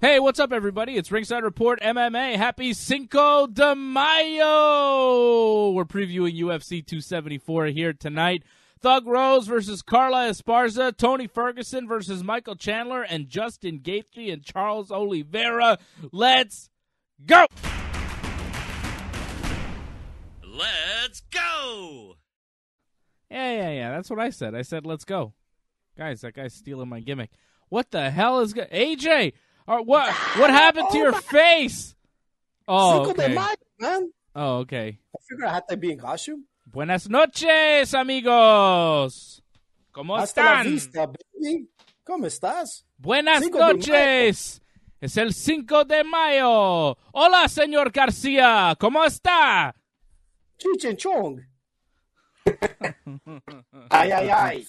Hey, what's up, everybody? It's Ringside Report MMA. Happy Cinco de Mayo! We're previewing UFC 274 here tonight. Thug Rose versus Carla Esparza, Tony Ferguson versus Michael Chandler, and Justin Gaethje and Charles Oliveira. Let's go! Let's go! Yeah. That's what I said. I said, let's go. Guys, that guy's stealing my gimmick. What the hell is... AJ! What happened to your face? Oh, Cinco okay. de Mayo, man. Oh, okay. I figured I had to be in costume. Buenas noches, amigos. ¿Cómo Hasta la están? vista, baby. ¿Cómo estás? Buenas Cinco de noches. Es el 5 de mayo. Hola, señor García. ¿Cómo está? Cheech and Chong. Ay.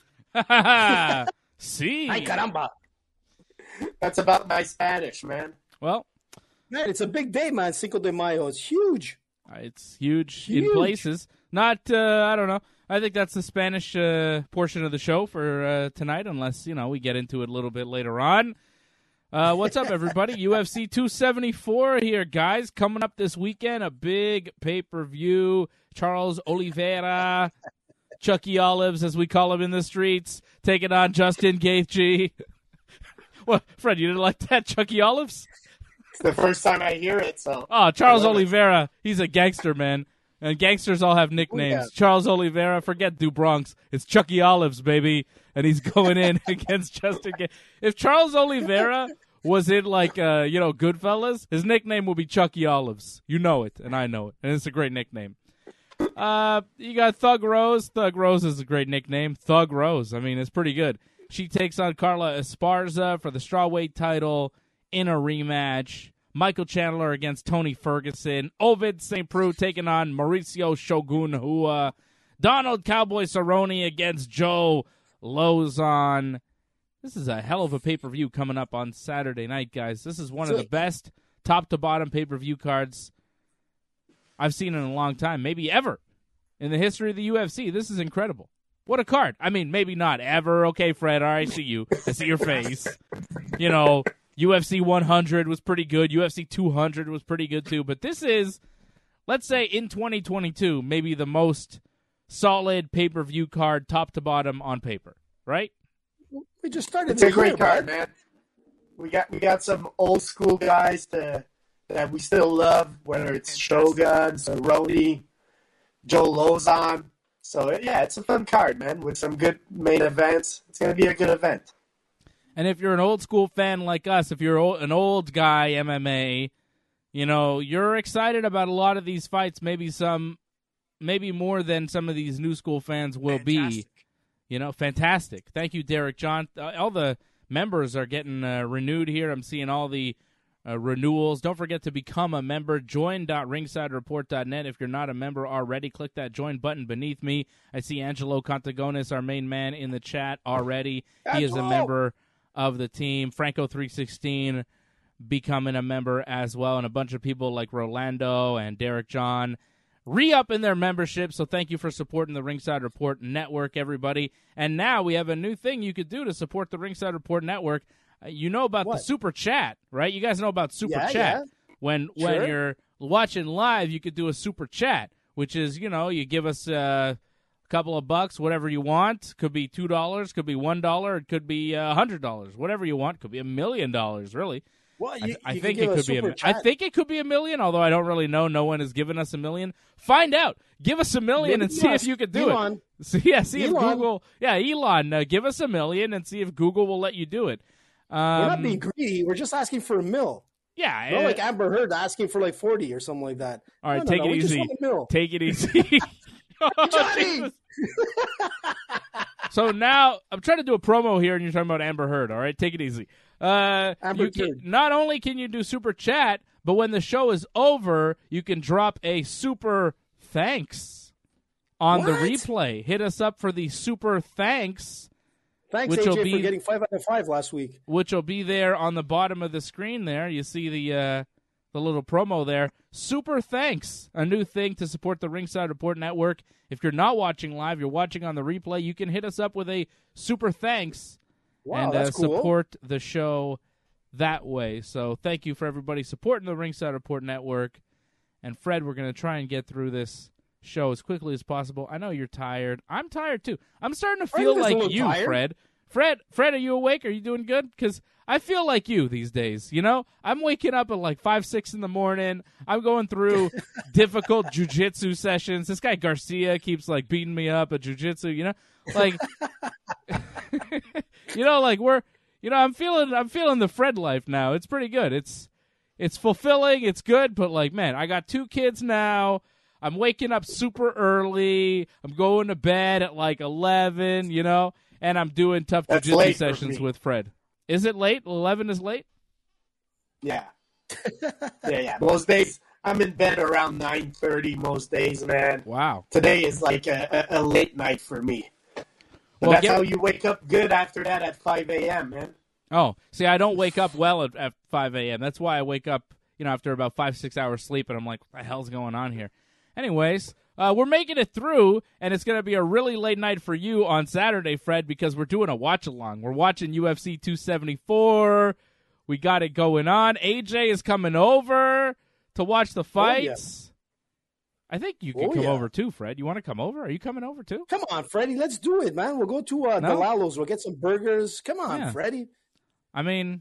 Sí. Ay, caramba. That's about my Spanish, man. Well, Man, it's a big day, man. Cinco de Mayo. It's huge. it's huge in places. Not, I don't know. I think that's the Spanish portion of the show for tonight, unless, we get into it a little bit later on. What's up, everybody? UFC 274 here, guys. Coming up this weekend, a big pay-per-view. Charles Oliveira, Chucky Olives, as we call him in the streets, taking on Justin Gaethje. What, Fred, you didn't like that, Chucky Olives? It's the first time I hear it, so. Oh, Charles Oliveira, he's a gangster, man. And gangsters all have nicknames. Oh, yeah. Charles Oliveira, forget Du Bronx. It's Chucky Olives, baby. And he's going in against Justin Gaethje. If Charles Oliveira was in, Goodfellas, his nickname would be Chucky Olives. You know it, and I know it. And it's a great nickname. You got Thug Rose. Thug Rose is a great nickname. Thug Rose. I mean, it's pretty good. She takes on Carla Esparza for the strawweight title in a rematch. Michael Chandler against Tony Ferguson. Ovid St. Preux taking on Mauricio Shogun Hua. Donald Cowboy Cerrone against Joe Lozon. This is a hell of a pay-per-view coming up on Saturday night, guys. This is one of the best top-to-bottom pay-per-view cards I've seen in a long time, maybe ever, in the history of the UFC. This is incredible. What a card. I mean, maybe not ever. Okay, Fred, all right, I see you. I see your face. UFC 100 was pretty good. UFC 200 was pretty good, too. But this is, let's say, in 2022, maybe the most solid pay-per-view card, top to bottom, on paper. Right? We just started. It's a great card, man. We got some old school guys that we still love, whether it's Shogun, Cerrone, Joe Lozon. So, yeah, it's a fun card, man, with some good main events. It's going to be a good event. And if you're an old school fan like us, if you're an old guy MMA, you're excited about a lot of these fights, maybe more than some of these new school fans will be. Fantastic. Thank you, Derek John. All the members are getting renewed here. I'm seeing all the renewals. Don't forget to become a member. Join.ringsidereport.net. If you're not a member already, click that join button beneath me. I see Angelo Contagones, our main man, in the chat already. He is a member of the team. Franco316 becoming a member as well, and a bunch of people like Rolando and Derek John re-up in their membership. So thank you for supporting the Ringside Report Network, everybody. And now we have a new thing you could do to support the Ringside Report Network. You know about the Super Chat, right? You guys know about Super Chat. Yeah. When you're watching live, you could do a Super Chat, which is, you give us a couple of bucks, whatever you want. Could be $2, could be $1, it could be $100, whatever you want. Could be $1 million, really. Well, I think it could be I think it could be $1 million, although I don't really know. No one has given us $1 million. Find out. Give us $1 million and see if you could do it. See if Google. Yeah, Elon, give us $1 million and see if Google will let you do it. We're not being greedy. We're just asking for $1 million. Yeah, not like Amber Heard asking for like 40 or something like that. All right, take it easy. Take it easy. Johnny! So now I'm trying to do a promo here, and you're talking about Amber Heard. All right, take it easy. Not only can you do Super Chat, but when the show is over, you can drop a super thanks on the replay. Hit us up for the super thanks. Thanks, AJ, for getting 5 out of 5 last week. Which will be there on the bottom of the screen there. You see the little promo there. Super thanks, a new thing to support the Ringside Report Network. If you're not watching live, you're watching on the replay, you can hit us up with a super thanks and that's cool. support the show that way. So thank you for everybody supporting the Ringside Report Network. And Fred, we're going to try and get through this show as quickly as possible. I know you're tired. I'm tired too. I'm starting to feel like you, tired. Fred, are you awake? Are you doing good? Because I feel like you these days, you know? I'm waking up at like 5, 6 in the morning. I'm going through difficult jiu-jitsu sessions. This guy Garcia keeps like beating me up at jiu-jitsu, you know? Like, you know, like I'm feeling the Fred life now. It's pretty good. It's fulfilling. It's good. But like, man, I got 2 kids now. I'm waking up super early. I'm going to bed at like 11, you know? And I'm doing tough That's jiu-jitsu late for sessions me. with Fred. Is it late? 11 is late? Yeah. yeah. Most days, I'm in bed around 9:30 most days, man. Wow. Today is like a late night for me. But Well, that's how you wake up good after that at 5 a.m., man. Oh, see, I don't wake up well at 5 a.m. That's why I wake up, after about 5-6 hours sleep, and I'm like, what the hell's going on here? Anyways, we're making it through, and it's going to be a really late night for you on Saturday, Fred, because we're doing a watch-along. We're watching UFC 274. We got it going on. AJ is coming over to watch the fights. I think you can come over too, Fred. You want to come over? Are you coming over too? Come on, Freddie. Let's do it, man. We'll go to Delalo's. We'll get some burgers. Come on, Freddie. I mean,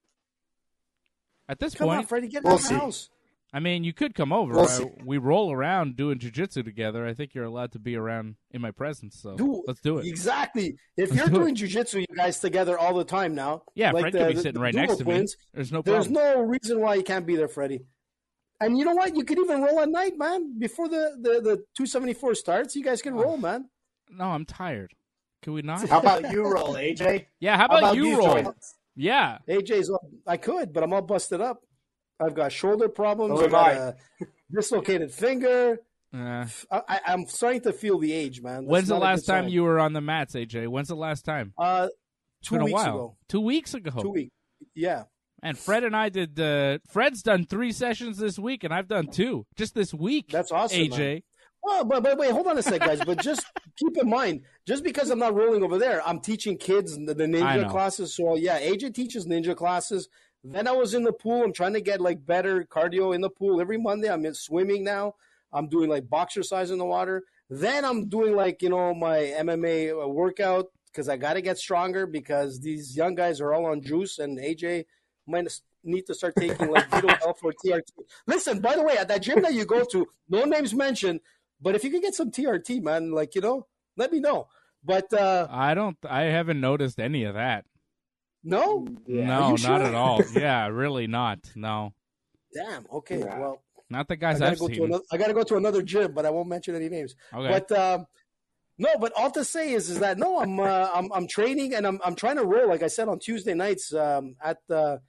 at this Come point, on, Freddie. Get in the house. I mean, you could come over. We roll around doing jiu-jitsu together. I think you're allowed to be around in my presence, so let's do it. Exactly. If you're doing jiu-jitsu, you guys together all the time now. Yeah, like Fred could be sitting right next to me. There's no problem. There's no reason why you can't be there, Freddie. And you know what? You could even roll at night, man. Before the 274 starts, you guys can roll, man. No, I'm tired. Can we not? How about you roll, AJ? Yeah, how about you roll? Yeah. AJ's, I could, but I'm all busted up. I've got shoulder problems. So I've got a dislocated finger. I'm starting to feel the age, man. When's the last time you were on the mats, AJ? When's the last time? 2 weeks ago. 2 weeks ago. 2 weeks. Yeah. And Fred and I did. Fred's done 3 sessions this week, and I've done 2 just this week. That's awesome, AJ. Man. Well, but wait, hold on a sec, guys. But just keep in mind, just because I'm not rolling over there, I'm teaching kids the ninja classes. So yeah, AJ teaches ninja classes. Then I was in the pool. I'm trying to get like better cardio in the pool every Monday. I'm in swimming now. I'm doing like boxercise in the water. Then I'm doing like, my MMA workout because I got to get stronger because these young guys are all on juice and AJ might need to start taking like Vito Alpha or TRT. Listen, by the way, at that gym that you go to, no names mentioned, but if you could get some TRT, man, like, let me know. But I haven't noticed any of that. No? Yeah. No, not at all. Yeah, really not. No. Damn. Okay. Yeah. Well, not the guys I've seen. I got to go to another gym, but I won't mention any names. Okay. But no, but all to say is that no, I'm training and I'm trying to roll. Like I said on Tuesday nights at the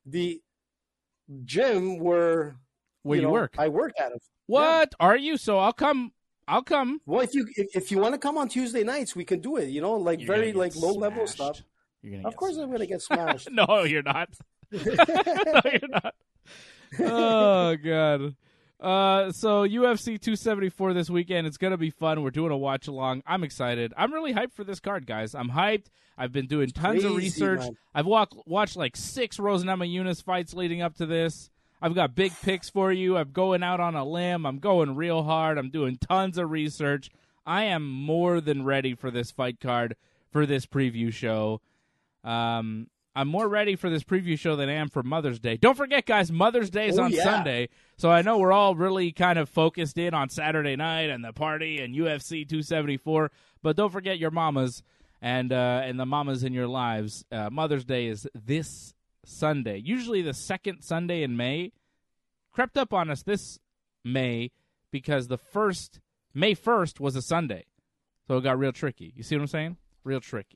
gym where you work. I work at it. What are you? So I'll come. Well, if you want to come on Tuesday nights, we can do it. Like you're very like low level stuff. Of course, I'm gonna get smashed. No, you're not. No, you're not. Oh God. So UFC 274 this weekend. It's gonna be fun. We're doing a watch along. I'm excited. I'm really hyped for this card, guys. I'm hyped. I've been doing tons of research. Man. I've watched like 6 Rose Namajunas fights leading up to this. I've got big picks for you. I'm going out on a limb. I'm going real hard. I'm doing tons of research. I am more than ready for this fight card, for this preview show. I'm more ready for this preview show than I am for Mother's Day. Don't forget, guys, Mother's Day is on Sunday. So I know we're all really kind of focused in on Saturday night and the party and UFC 274. But don't forget your mamas and the mamas in your lives. Mother's Day is this Sunday, usually the second Sunday in May. Crept up on us this May because May 1st was a Sunday. So it got real tricky. You see what I'm saying? Real tricky.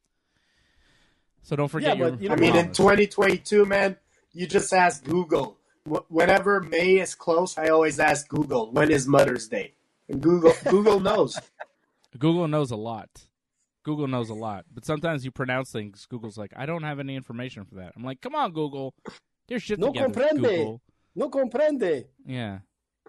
So don't forget in 2022, man, you just ask Google. Whenever May is close, I always ask Google, when is Mother's Day? And Google knows. Google knows a lot. Google knows a lot. But sometimes you pronounce things, Google's like, I don't have any information for that. I'm like, come on, Google. Get your shit together, Google. No comprende. Yeah.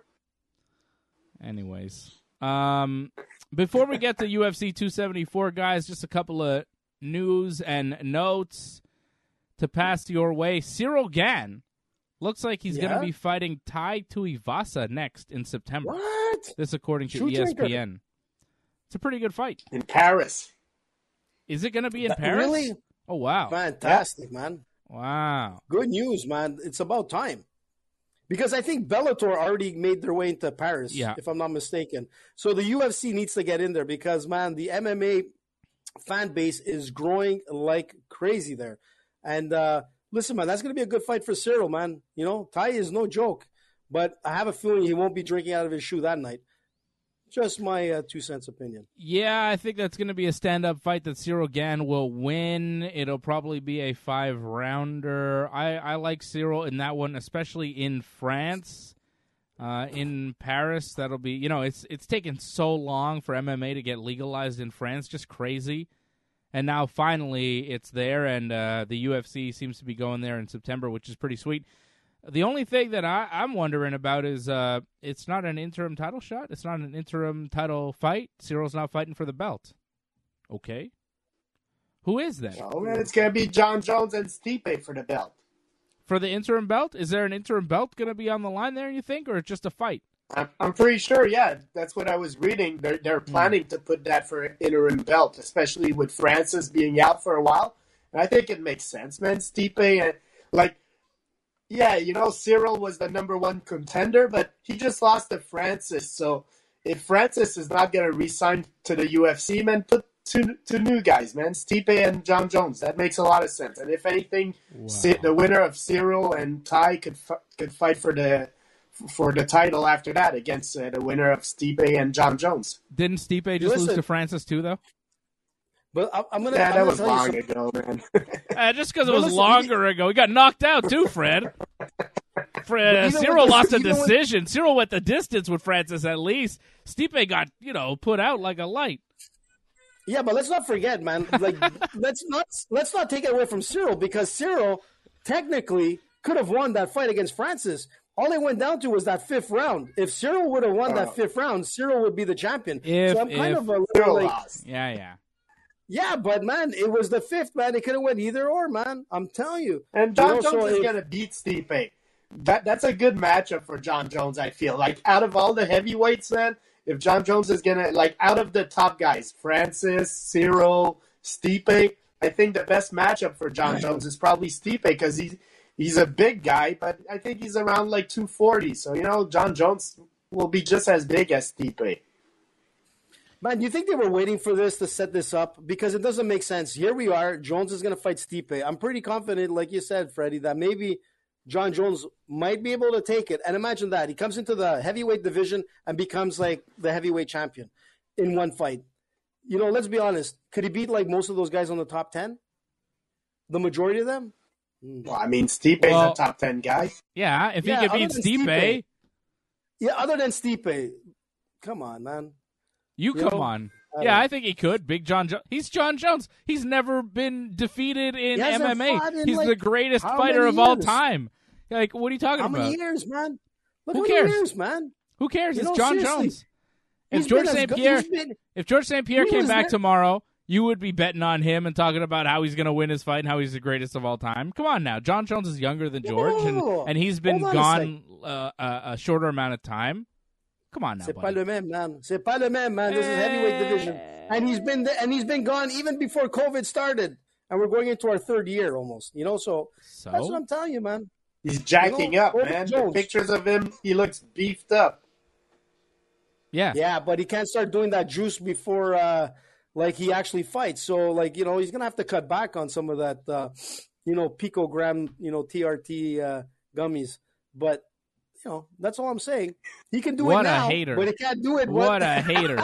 Anyways. Before we get to UFC 274, guys, just a couple of news and notes. to pass your way. Cyril Gane looks like he's going to Yeah? be fighting Tai Tuivasa next in September. What? This according to Shoe ESPN. drinker. It's a pretty good fight. In Paris. Is it going to be in Paris? Really? Oh, wow. Fantastic, man. Wow. Good news, man. It's about time. Because I think Bellator already made their way into Paris, Yeah. if I'm not mistaken. So the UFC needs to get in there because, man, the MMA fan base is growing like crazy there. And listen, man, that's going to be a good fight for Cyril, man. You know, Tai is no joke. But I have a feeling he won't be drinking out of his shoe that night. Just my 2 cents opinion. Yeah, I think that's going to be a stand-up fight that Cyril Gane will win. It'll probably be a 5-rounder. I like Cyril in that one, especially in France. In Paris, that'll be, it's taken so long for MMA to get legalized in France, just crazy. And now finally it's there, and the UFC seems to be going there in September, which is pretty sweet. The only thing that I'm wondering about is it's not an interim title shot. It's not an interim title fight. Cyril's not fighting for the belt. Okay. Who is that? Oh, man, it's going to be John Jones and Stipe for the belt. For the interim belt? Is there an interim belt going to be on the line there, you think, or just a fight? I'm pretty sure, yeah. That's what I was reading. They're planning to put that for an interim belt, especially with Francis being out for a while. And I think it makes sense, man. Stipe, yeah, Cyril was the number one contender, but he just lost to Francis. So if Francis is not going to re-sign to the UFC, man, put two new guys, man, Stipe and John Jones. That makes a lot of sense. And if anything, the winner of Cyril and Tai could fight for the title after that against the winner of Stipe and John Jones. Didn't Stipe just lose to Francis too, though? But I'm gonna. Yeah, I'm that gonna was tell you long something. ago, man. Just because it was longer ago. He got knocked out too, Fred. Cyril lost a decision. Cyril went the distance with Francis at least. Stipe got, put out like a light. Yeah, but let's not forget, man. Like, let's not take it away from Cyril because Cyril technically could have won that fight against Francis. All it went down to was that 5th round. If Cyril would have won that 5th round, Cyril would be the champion. So I'm kind of a little like, yeah. Yeah, but man, it was the 5th, man. It could have went either or, man. I'm telling you. And John Jones is gonna beat Stipe. That's a good matchup for John Jones, I feel. Like, out of all the heavyweights, man, if John Jones is gonna, like, out of the top guys, Francis, Cyril, Stipe, I think the best matchup for John Jones is probably Stipe because he's a big guy, but I think he's around like 240. So, John Jones will be just as big as Stipe. Man, you think they were waiting for this to set this up? Because it doesn't make sense. Here we are. Jones is going to fight Stipe. I'm pretty confident, like you said, Freddie, that maybe John Jones might be able to take it. And imagine that. He comes into the heavyweight division and becomes like the heavyweight champion in one fight. Let's be honest. Could he beat like most of those guys on the top 10? The majority of them? Well, I mean, Stipe's a top 10 guy. Yeah, if he could beat Stipe. Yeah, other than Stipe. Come on, man. Come on. Yeah, I think he could. Big John Jones. He's John Jones. He's never been defeated in MMA. He's the greatest fighter of all time. Like, what are you talking about? How many years, man? Who cares? Years, man? Who cares? It's John seriously. Jones. If George St. Pierre came back tomorrow, you would be betting on him and talking about how he's going to win his fight and how he's the greatest of all time. Come on now. John Jones is younger than George, and he's been gone a shorter amount of time. Come on now, C'est pas le même, man. C'est pas le même, man. This is heavyweight division, and he's been gone even before COVID started, and we're going into our 3rd year almost. So that's what I'm telling you, man. He's jacking up, man. The pictures of him, he looks beefed up. Yeah, but he can't start doing that juice before he actually fights. So he's gonna have to cut back on some of that picogram TRT gummies, but. That's all I'm saying. He can do it now, a hater. but he can't do it. What a hater.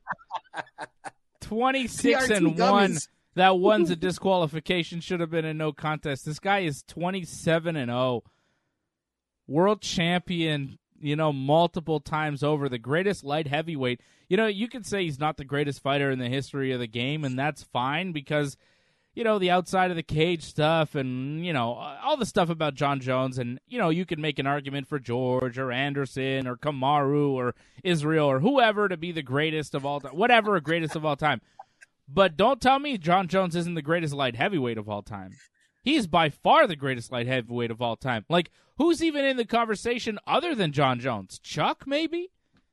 26-1. That one's a disqualification. Should have been a no contest. This guy is 27-0. World champion, multiple times over. The greatest light heavyweight. You could say he's not the greatest fighter in the history of the game, and that's fine because the outside of the cage stuff and, all the stuff about John Jones. And, you can make an argument for George or Anderson or Kamaru or Israel or whoever to be the greatest of all time. Whatever, greatest of all time. But don't tell me John Jones isn't the greatest light heavyweight of all time. He's by far the greatest light heavyweight of all time. Like, who's even in the conversation other than John Jones? Chuck, maybe?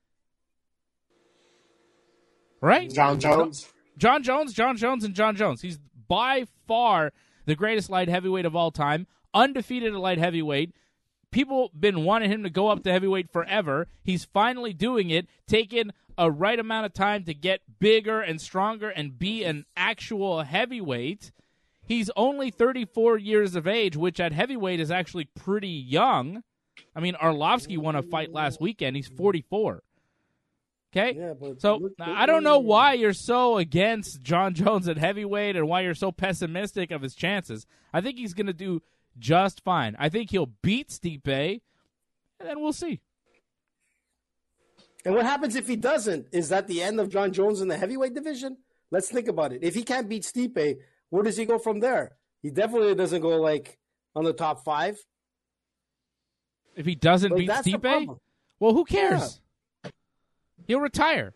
Right? John Jones. John Jones, and John Jones. He's by far the greatest light heavyweight of all time, undefeated at light heavyweight. People been wanting him to go up to heavyweight forever. He's finally doing it, taking a right amount of time to get bigger and stronger and be an actual heavyweight. He's only 34 years of age, which at heavyweight is actually pretty young. I mean, Arlovsky won a fight last weekend. He's 44. Okay? Yeah, so I don't know why you're so against John Jones at heavyweight and why you're so pessimistic of his chances. I think he's going to do just fine. I think he'll beat Stipe, and then we'll see. And what happens if he doesn't? Is that the end of John Jones in the heavyweight division? Let's think about it. If he can't beat Stipe, where does he go from there? He definitely doesn't go like on the top 5. If he doesn't beat Stipe, well, who cares? Yeah. He'll retire.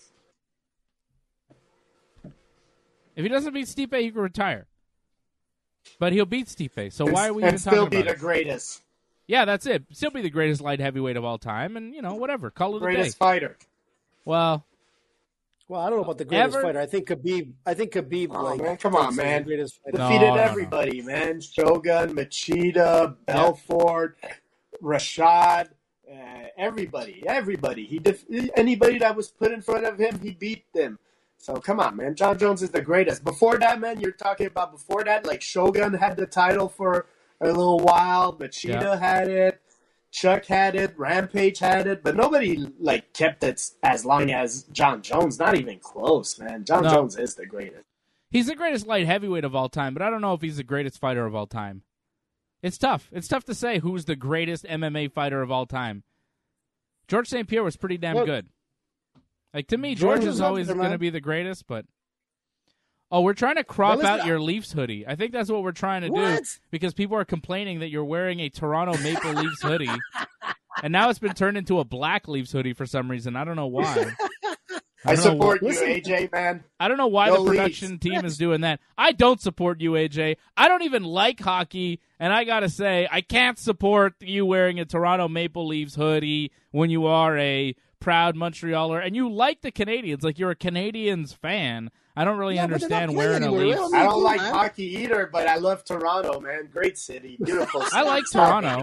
If he doesn't beat Stipe, he can retire. But he'll beat Stipe, so why are we even talking about it? And still be the greatest. Yeah, that's it. Still be the greatest light heavyweight of all time, and, whatever. Call it a day. Greatest fighter. Well, I don't know about the greatest fighter. I think Khabib. Oh, man, come on, man. Defeated everybody, man. Shogun, Machida, Belfort, Rashad, everybody. Anybody that was put in front of him, he beat them. So, come on, man. John Jones is the greatest. Before that, man, you're talking about before that, like Shogun had the title for a little while. Machida had it. Chuck had it. Rampage had it. But nobody, kept it as long as John Jones. Not even close, man. John Jones is the greatest. He's the greatest light heavyweight of all time, but I don't know if he's the greatest fighter of all time. It's tough. It's tough to say who's the greatest MMA fighter of all time. George St. Pierre was pretty damn good. Like, to me, George is always going to be the greatest, but... Oh, we're trying to crop out your Leafs hoodie. I think that's what we're trying to do, because people are complaining that you're wearing a Toronto Maple Leafs hoodie, and now it's been turned into a black Leafs hoodie for some reason. I don't know why. I support you, AJ, man. I don't know why the production team is doing that. I don't support you, AJ. I don't even like hockey, and I got to say, I can't support you wearing a Toronto Maple Leafs hoodie when you are a proud Montrealer, and you like the Canadians, like you're a Canadians fan. I don't really understand wearing a Leafs. I don't like hockey either, but I love Toronto, man. Great city, beautiful city. I like Toronto.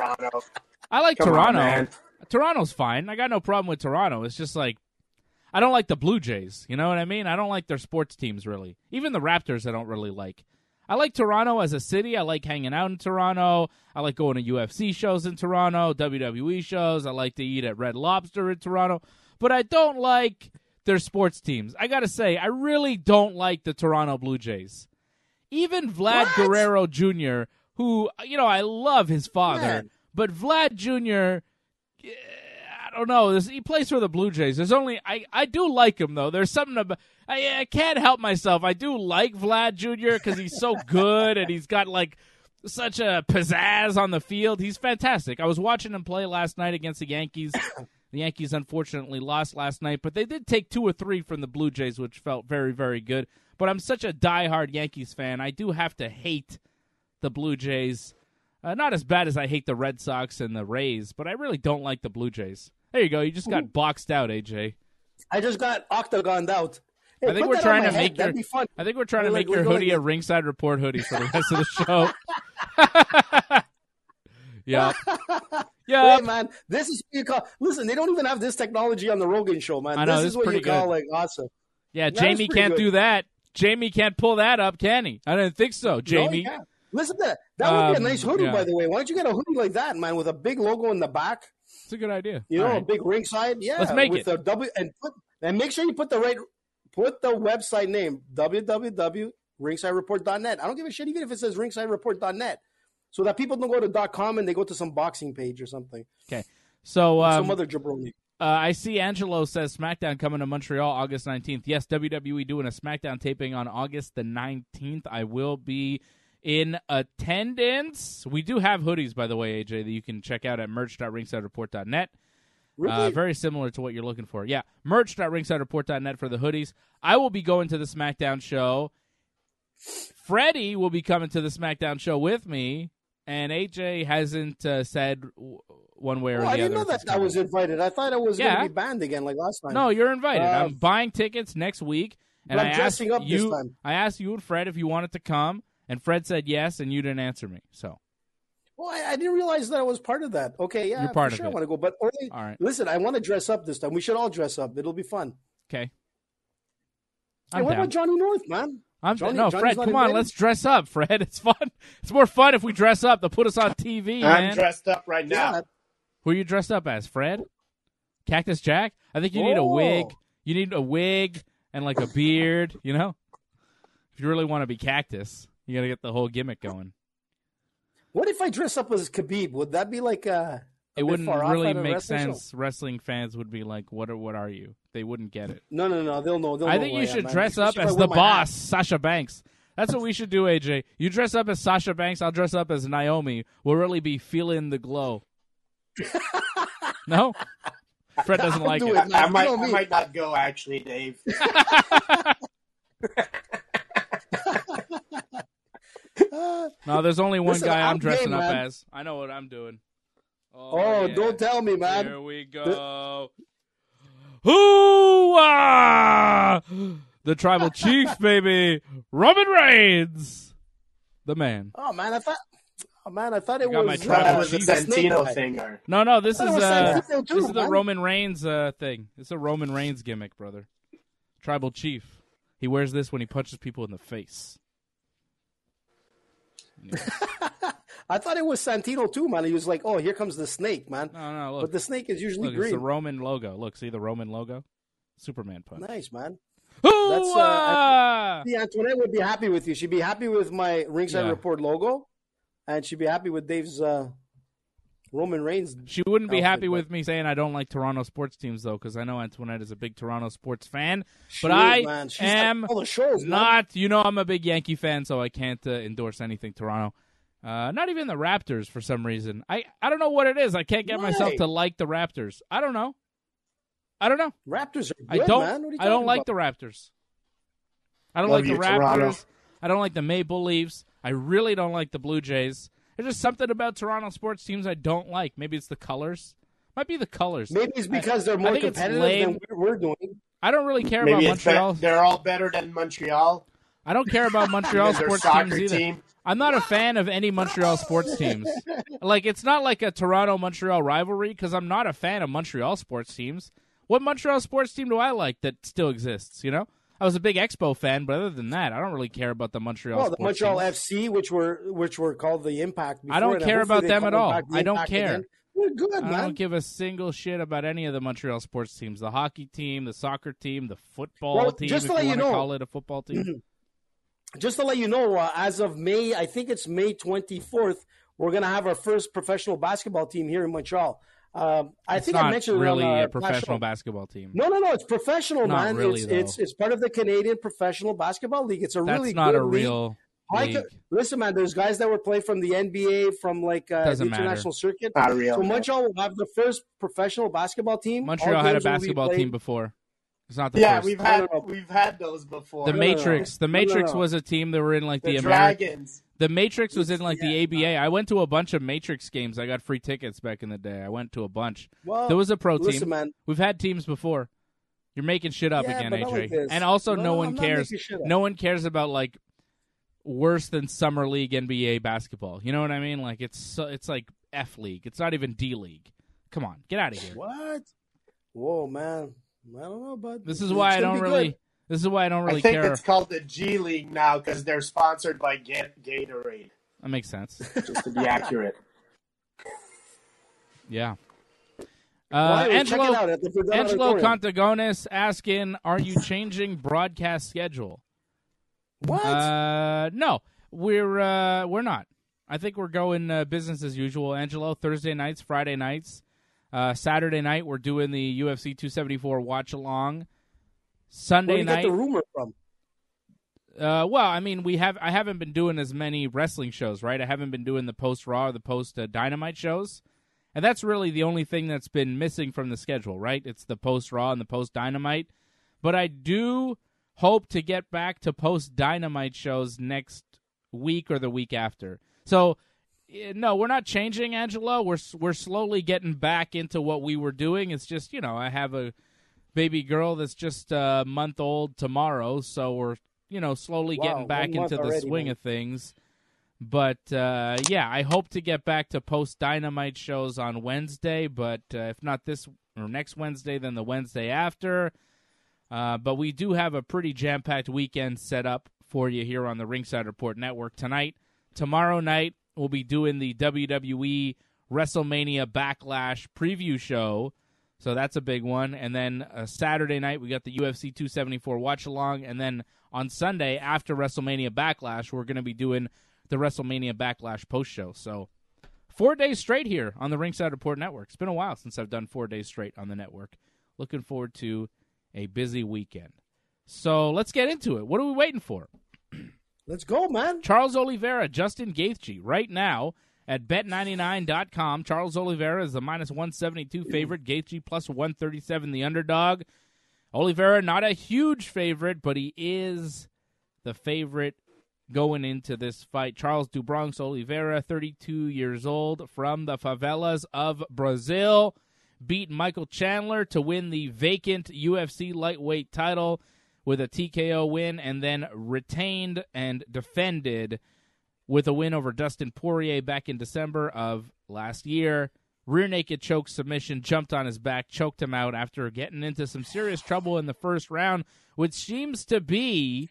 I like Toronto. Man. Toronto's fine. I got no problem with Toronto. It's just like, I don't like the Blue Jays. You know what I mean? I don't like their sports teams, really. Even the Raptors I don't really like. I like Toronto as a city. I like hanging out in Toronto. I like going to UFC shows in Toronto, WWE shows. I like to eat at Red Lobster in Toronto. But I don't like their sports teams. I got to say, I really don't like the Toronto Blue Jays. Even Vlad Guerrero Jr., who, I love his father. But Vlad Jr., I don't know. He plays for the Blue Jays. I do like him, though. There's something about... I can't help myself. I do like Vlad Jr. because he's so good and he's got, such a pizzazz on the field. He's fantastic. I was watching him play last night against the Yankees. The Yankees, unfortunately, lost last night, but they did take 2 or 3 from the Blue Jays, which felt very, very good. But I'm such a diehard Yankees fan, I do have to hate the Blue Jays. Not as bad as I hate the Red Sox and the Rays, but I really don't like the Blue Jays. There you go. You just got boxed out, AJ. I just got octagoned out. Hey, I think we're trying to make your hoodie a Ringside Report hoodie for the rest of the show. Yeah. Yeah, hey, man, this is what you call. Listen, they don't even have this technology on the Rogan show, man. I know, this is what you call awesome. Yeah, Jamie can't do that. Jamie can't pull that up, can he? I didn't think so, Jamie. No, listen to that. That would be a nice hoodie, by the way. Why don't you get a hoodie like that, man, with a big logo in the back? It's a good idea. A big ringside. Yeah, let's make with it. A W and make sure you put the website name www.ringsidereport.net. I don't give a shit even if it says ringsidereport.net. So that people don't go to .com and they go to some boxing page or something. Okay. So some other jabroni. I see Angelo says SmackDown coming to Montreal August 19th. Yes, WWE doing a SmackDown taping on August the 19th. I will be in attendance. We do have hoodies, by the way, AJ, that you can check out at merch.ringsidereport.net. Really? Very similar to what you're looking for. Yeah, merch.ringsidereport.net for the hoodies. I will be going to the SmackDown show Freddie will be coming to the SmackDown show with me, and AJ hasn't said one way or the other. I didn't know that I was invited. I thought I was going to be banned again like last time. No, you're invited. I'm buying tickets next week, and I'm dressing up this time. I asked you and Fred if you wanted to come, and Fred said yes, and you didn't answer me. So. Well, I didn't realize that I was part of that. Okay, yeah, you're part for sure of I want to go. But only, all right. Listen, I want to dress up this time. We should all dress up. It'll be fun. Okay. Hey, what about Johnny North, man? Fred, come on, let's dress up, Fred. It's fun. It's more fun if we dress up. They'll put us on TV, man. I'm dressed up right now. Yeah. Who are you dressed up as, Fred? Cactus Jack? I think you need a wig. You need a wig and like a beard, you know? If you really want to be Cactus, you got to get the whole gimmick going. What if I dress up as Khabib? Would that be like a It wouldn't really make sense. Show? Wrestling fans would be like, "What are you?" They wouldn't get it. No. They'll know. I think you should dress up as the boss, Sasha Banks. That's what we should do, AJ. You dress up as Sasha Banks. I'll dress up as Naomi. We'll really be feeling the glow. No? Fred doesn't like it. I might not go, actually, Dave. No, there's only one guy I'm dressing up man. as. I know what I'm doing. Oh, yeah. Don't tell me, man. Here we go. Hoo-ah! The tribal chief, baby. Roman Reigns. The man. Oh, man, I thought it got was... my tribal was a Santino thing. No, this is the the Roman Reigns thing. It's a Roman Reigns gimmick, brother. Tribal chief. He wears this when he punches people in the face. I thought it was Santino too, man. He was like, "Oh, here comes the snake, man." No, look. But the snake is usually look, green. It's the Roman logo. Look, see the Roman logo? Superman punch. Nice, man. Hoo-ah! Antoinette would be happy with you. She'd be happy with my Ringside Report logo, and she'd be happy with Dave's Roman Reigns. She wouldn't be happy with me saying I don't like Toronto sports teams, though, because I know Antoinette is a big Toronto sports fan. But I am not. You know, I'm a big Yankee fan, so I can't endorse anything Toronto. Not even the Raptors for some reason. I don't know what it is. I can't get myself to like the Raptors. I don't know. Raptors are good, I don't. man. What are you I don't talking like about? the Raptors. I don't like the Raptors. Toronto. I don't like the Maple Leafs. I really don't like the Blue Jays. There's just something about Toronto sports teams I don't like. Maybe it's the colors. Might be the colors. Maybe it's because they're more competitive than we're doing. I don't really care about Montreal. They're all better than Montreal. I don't care about Montreal sports teams either. Team. I'm not a fan of any Montreal sports teams. Like, it's not like a Toronto-Montreal rivalry because I'm not a fan of Montreal sports teams. What Montreal sports team do I like that still exists, you know? I was a big Expo fan, but other than that, I don't really care about the Montreal sports the Montreal teams. FC, which were called the Impact before. I don't care about them at all. I don't care. Again. We're good, man. I don't give a single shit about any of the Montreal sports teams. The hockey team, the soccer team, the football team, just if to let you want to know, call it a football team. Just to let you know, as of May, I think it's May 24th, we're going to have our first professional basketball team here in Montreal. I think I mentioned really it on a professional basketball team. No, it's professional, not man. Really, it's part of the Canadian Professional Basketball League. It's a really not good a real league. Listen, man, there's guys that would play from the NBA, from like the international circuit. Not real. So Montreal will have the first professional basketball team. Montreal had a basketball team before. It's not the first. we've had those before. The Matrix. The Matrix was a team that were in like the Dragons. The Matrix was in like the ABA. I went to a bunch of Matrix games. I got free tickets back in the day. I went to a bunch. Well, there was a pro team. Man. We've had teams before. You're making shit up again, AJ. Like and also, no one I'm cares. No one cares about like worse than summer league NBA basketball. You know what I mean? Like it's like F league. It's not even D league. Come on, get out of here. What? Whoa, man. I don't know, but this is why I don't really. This is why I don't really care. I think it's called the G League now because they're sponsored by Gatorade. That makes sense. Just to be accurate. Yeah. Angelo Contagones asking, are you changing broadcast schedule? What? No, we're not. I think we're going business as usual. Angelo, Thursday nights, Friday nights. Saturday night, we're doing the UFC 274 watch along. Sunday night. Where did you get the rumor from? Well, I mean, I haven't been doing as many wrestling shows, right? I haven't been doing the post Raw or the post Dynamite shows, and that's really the only thing that's been missing from the schedule, right? It's the post Raw and the post Dynamite. But I do hope to get back to post-Dynamite shows next week or the week after. So, no, we're not changing, Angelo. We're slowly getting back into what we were doing. It's just, I have a baby girl that's just a month old tomorrow, so we're, slowly getting back into the swing of things. But, I hope to get back to post-Dynamite shows on Wednesday, but if not this or next Wednesday, then the Wednesday after. But we do have a pretty jam-packed weekend set up for you here on the Ringside Report Network tonight. Tomorrow night, we'll be doing the WWE WrestleMania Backlash preview show, so that's a big one. And then Saturday night, we got the UFC 274 watch-along. And then on Sunday, after WrestleMania Backlash, we're going to be doing the WrestleMania Backlash post-show. So 4 days straight here on the Ringside Report Network. It's been a while since I've done 4 days straight on the network. Looking forward to a busy weekend. So let's get into it. What are we waiting for? Let's go, man. Charles Oliveira, Justin Gaethje, right now at Bet99.com. Charles Oliveira is the minus 172 favorite. Gaethje plus 137 the underdog. Oliveira not a huge favorite, but he is the favorite going into this fight. Charles do Bronx Oliveira, 32 years old, from the favelas of Brazil, beat Michael Chandler to win the vacant UFC lightweight title with a TKO win, and then retained and defended with a win over Dustin Poirier back in December of last year. Rear naked choke submission, jumped on his back, choked him out after getting into some serious trouble in the first round, which seems to be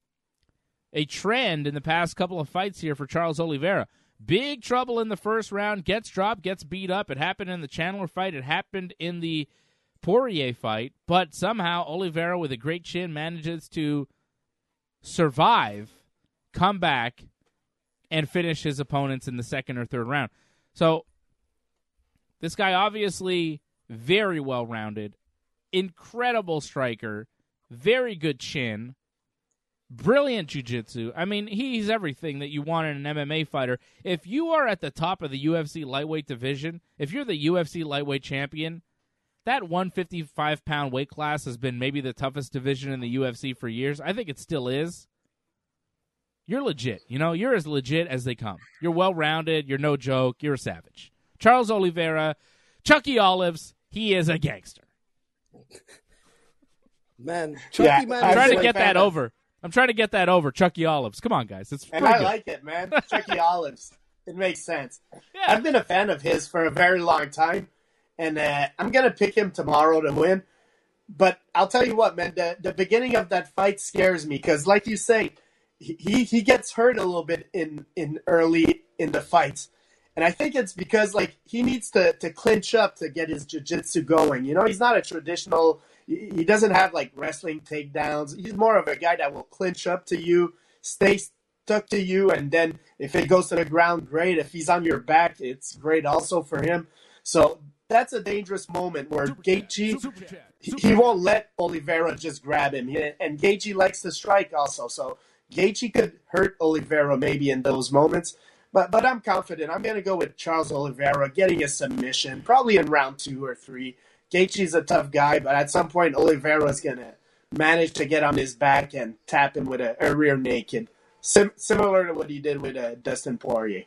a trend in the past couple of fights here for Charles Oliveira. Big trouble in the first round, gets dropped, gets beat up. It happened in the Chandler fight. It happened in the Poirier fight. But somehow Oliveira, with a great chin, manages to survive, come back, and finish his opponents in the second or third round. So this guy obviously very well-rounded, incredible striker, very good chin, brilliant jiu-jitsu. I mean, he's everything that you want in an MMA fighter. If you are at the top of the UFC lightweight division, if you're the UFC lightweight champion, that 155-pound weight class has been maybe the toughest division in the UFC for years. I think it still is. You're legit. You're as legit as they come. You're well-rounded. You're no joke. You're a savage. Charles Oliveira, Chucky Olives, he is a gangster. Man, Chucky, man. I'm trying to get that over. I'm trying to get that over, Chucky Olives. Come on, guys. It's and pretty I good. like it, man. Chucky Olives. It makes sense. Yeah. I've been a fan of his for a very long time, and I'm going to pick him tomorrow to win. But I'll tell you what, man, the beginning of that fight scares me because, like you say, he gets hurt a little bit in early in the fights. And I think it's because, he needs to clinch up to get his jiu-jitsu going. He's not a traditional... He doesn't have, wrestling takedowns. He's more of a guy that will clinch up to you, stay stuck to you, and then if it goes to the ground, great. If he's on your back, it's great also for him. So that's a dangerous moment where Gaethje, he won't let Oliveira just grab him. And Gaethje likes to strike also. So Gaethje could hurt Oliveira maybe in those moments. But I'm confident. I'm going to go with Charles Oliveira getting a submission, probably in round 2 or 3. Gaethje's a tough guy, but at some point, Oliveira's going to manage to get on his back and tap him with a rear naked, similar to what he did with Dustin Poirier.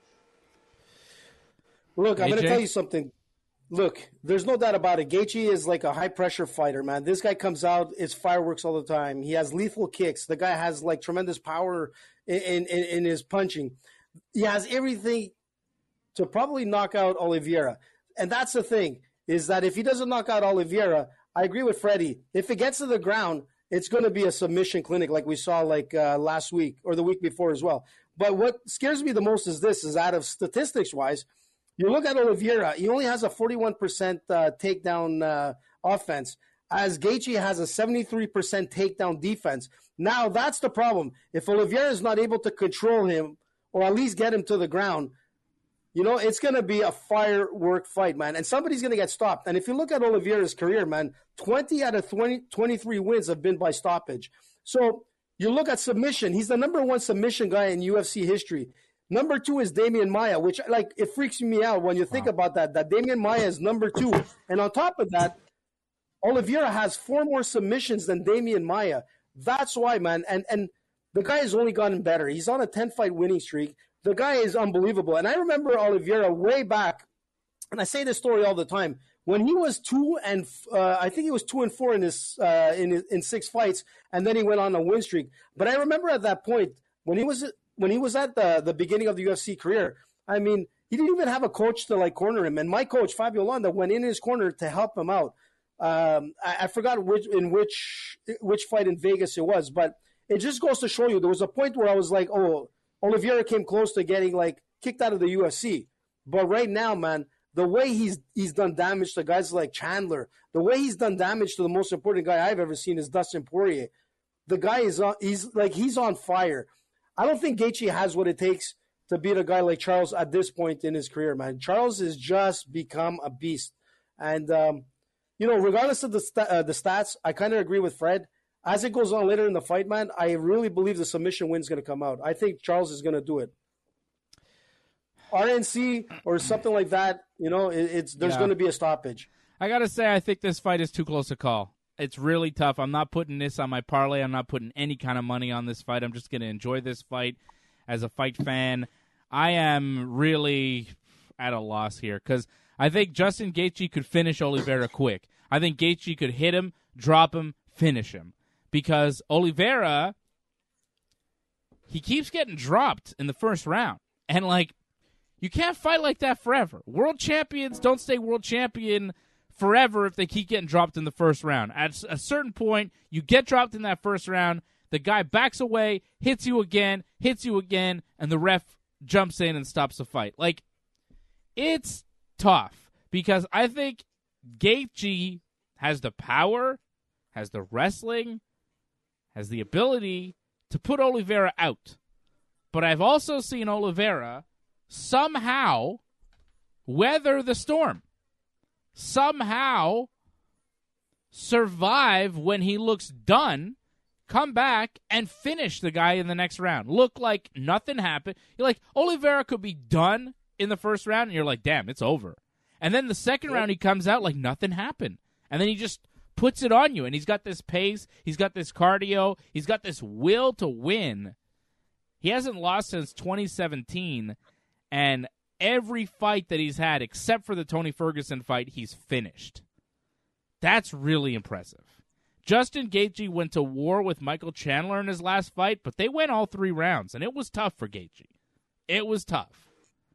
Look, I'm going to tell you something. Look, there's no doubt about it. Gaethje is like a high-pressure fighter, man. This guy comes out, it's fireworks all the time. He has lethal kicks. The guy has, tremendous power in his punching. He has everything to probably knock out Oliveira. And that's the thing. Is that if he doesn't knock out Oliveira, I agree with Freddie. If it gets to the ground, it's going to be a submission clinic like we saw last week or the week before as well. But what scares me the most is out of statistics-wise, you look at Oliveira, he only has a 41% takedown offense, as Gaethje has a 73% takedown defense. Now, that's the problem. If Oliveira is not able to control him or at least get him to the ground, it's going to be a firework fight, man. And somebody's going to get stopped. And if you look at Oliveira's career, man, 20 out of 23 wins have been by stoppage. So you look at submission. He's the number 1 submission guy in UFC history. Number 2 is Damian Maia, which, it freaks me out when you think about that Damian Maia is number 2. And on top of that, Oliveira has 4 more submissions than Damian Maia. That's why, man. And the guy has only gotten better. He's on a 10-fight winning streak. The guy is unbelievable. And I remember Oliveira way back, and I say this story all the time, when he was 2-4 in his in 6 fights, and then he went on a win streak. But I remember at that point when he was at the beginning of the UFC career, I mean, he didn't even have a coach to like corner him. And my coach Fabio Landa went in his corner to help him out. I forgot which fight in Vegas it was, but it just goes to show you there was a point where I was like, oh, Oliveira came close to getting like kicked out of the UFC. But right now, man, the way he's done damage to guys like Chandler, the way he's done damage to the most important guy I've ever seen is Dustin Poirier. The guy he's on fire. I don't think Gaethje has what it takes to beat a guy like Charles at this point in his career, man. Charles has just become a beast. And, regardless of the stats, I kind of agree with Fred. As it goes on later in the fight, man, I really believe the submission win's going to come out. I think Charles is going to do it. RNC or something like that, there's going to be a stoppage. I got to say, I think this fight is too close a call. It's really tough. I'm not putting this on my parlay. I'm not putting any kind of money on this fight. I'm just going to enjoy this fight as a fight fan. I am really at a loss here because I think Justin Gaethje could finish Oliveira quick. I think Gaethje could hit him, drop him, finish him. Because Oliveira, he keeps getting dropped in the first round. And, you can't fight like that forever. World champions don't stay world champion forever if they keep getting dropped in the first round. At a certain point, you get dropped in that first round, the guy backs away, hits you again, and the ref jumps in and stops the fight. It's tough because I think Gaethje has the power, has the wrestling, has the ability to put Oliveira out. But I've also seen Oliveira somehow weather the storm, somehow survive when he looks done, come back and finish the guy in the next round. Look like nothing happened. You're like, Oliveira could be done in the first round, and you're like, damn, it's over. And then the second round, he comes out like nothing happened. And then he just puts it on you, and he's got this pace, he's got this cardio, he's got this will to win. He hasn't lost since 2017, and every fight that he's had, except for the Tony Ferguson fight, he's finished. That's really impressive. Justin Gaethje went to war with Michael Chandler in his last fight, but they went all 3 rounds, and it was tough for Gaethje. It was tough.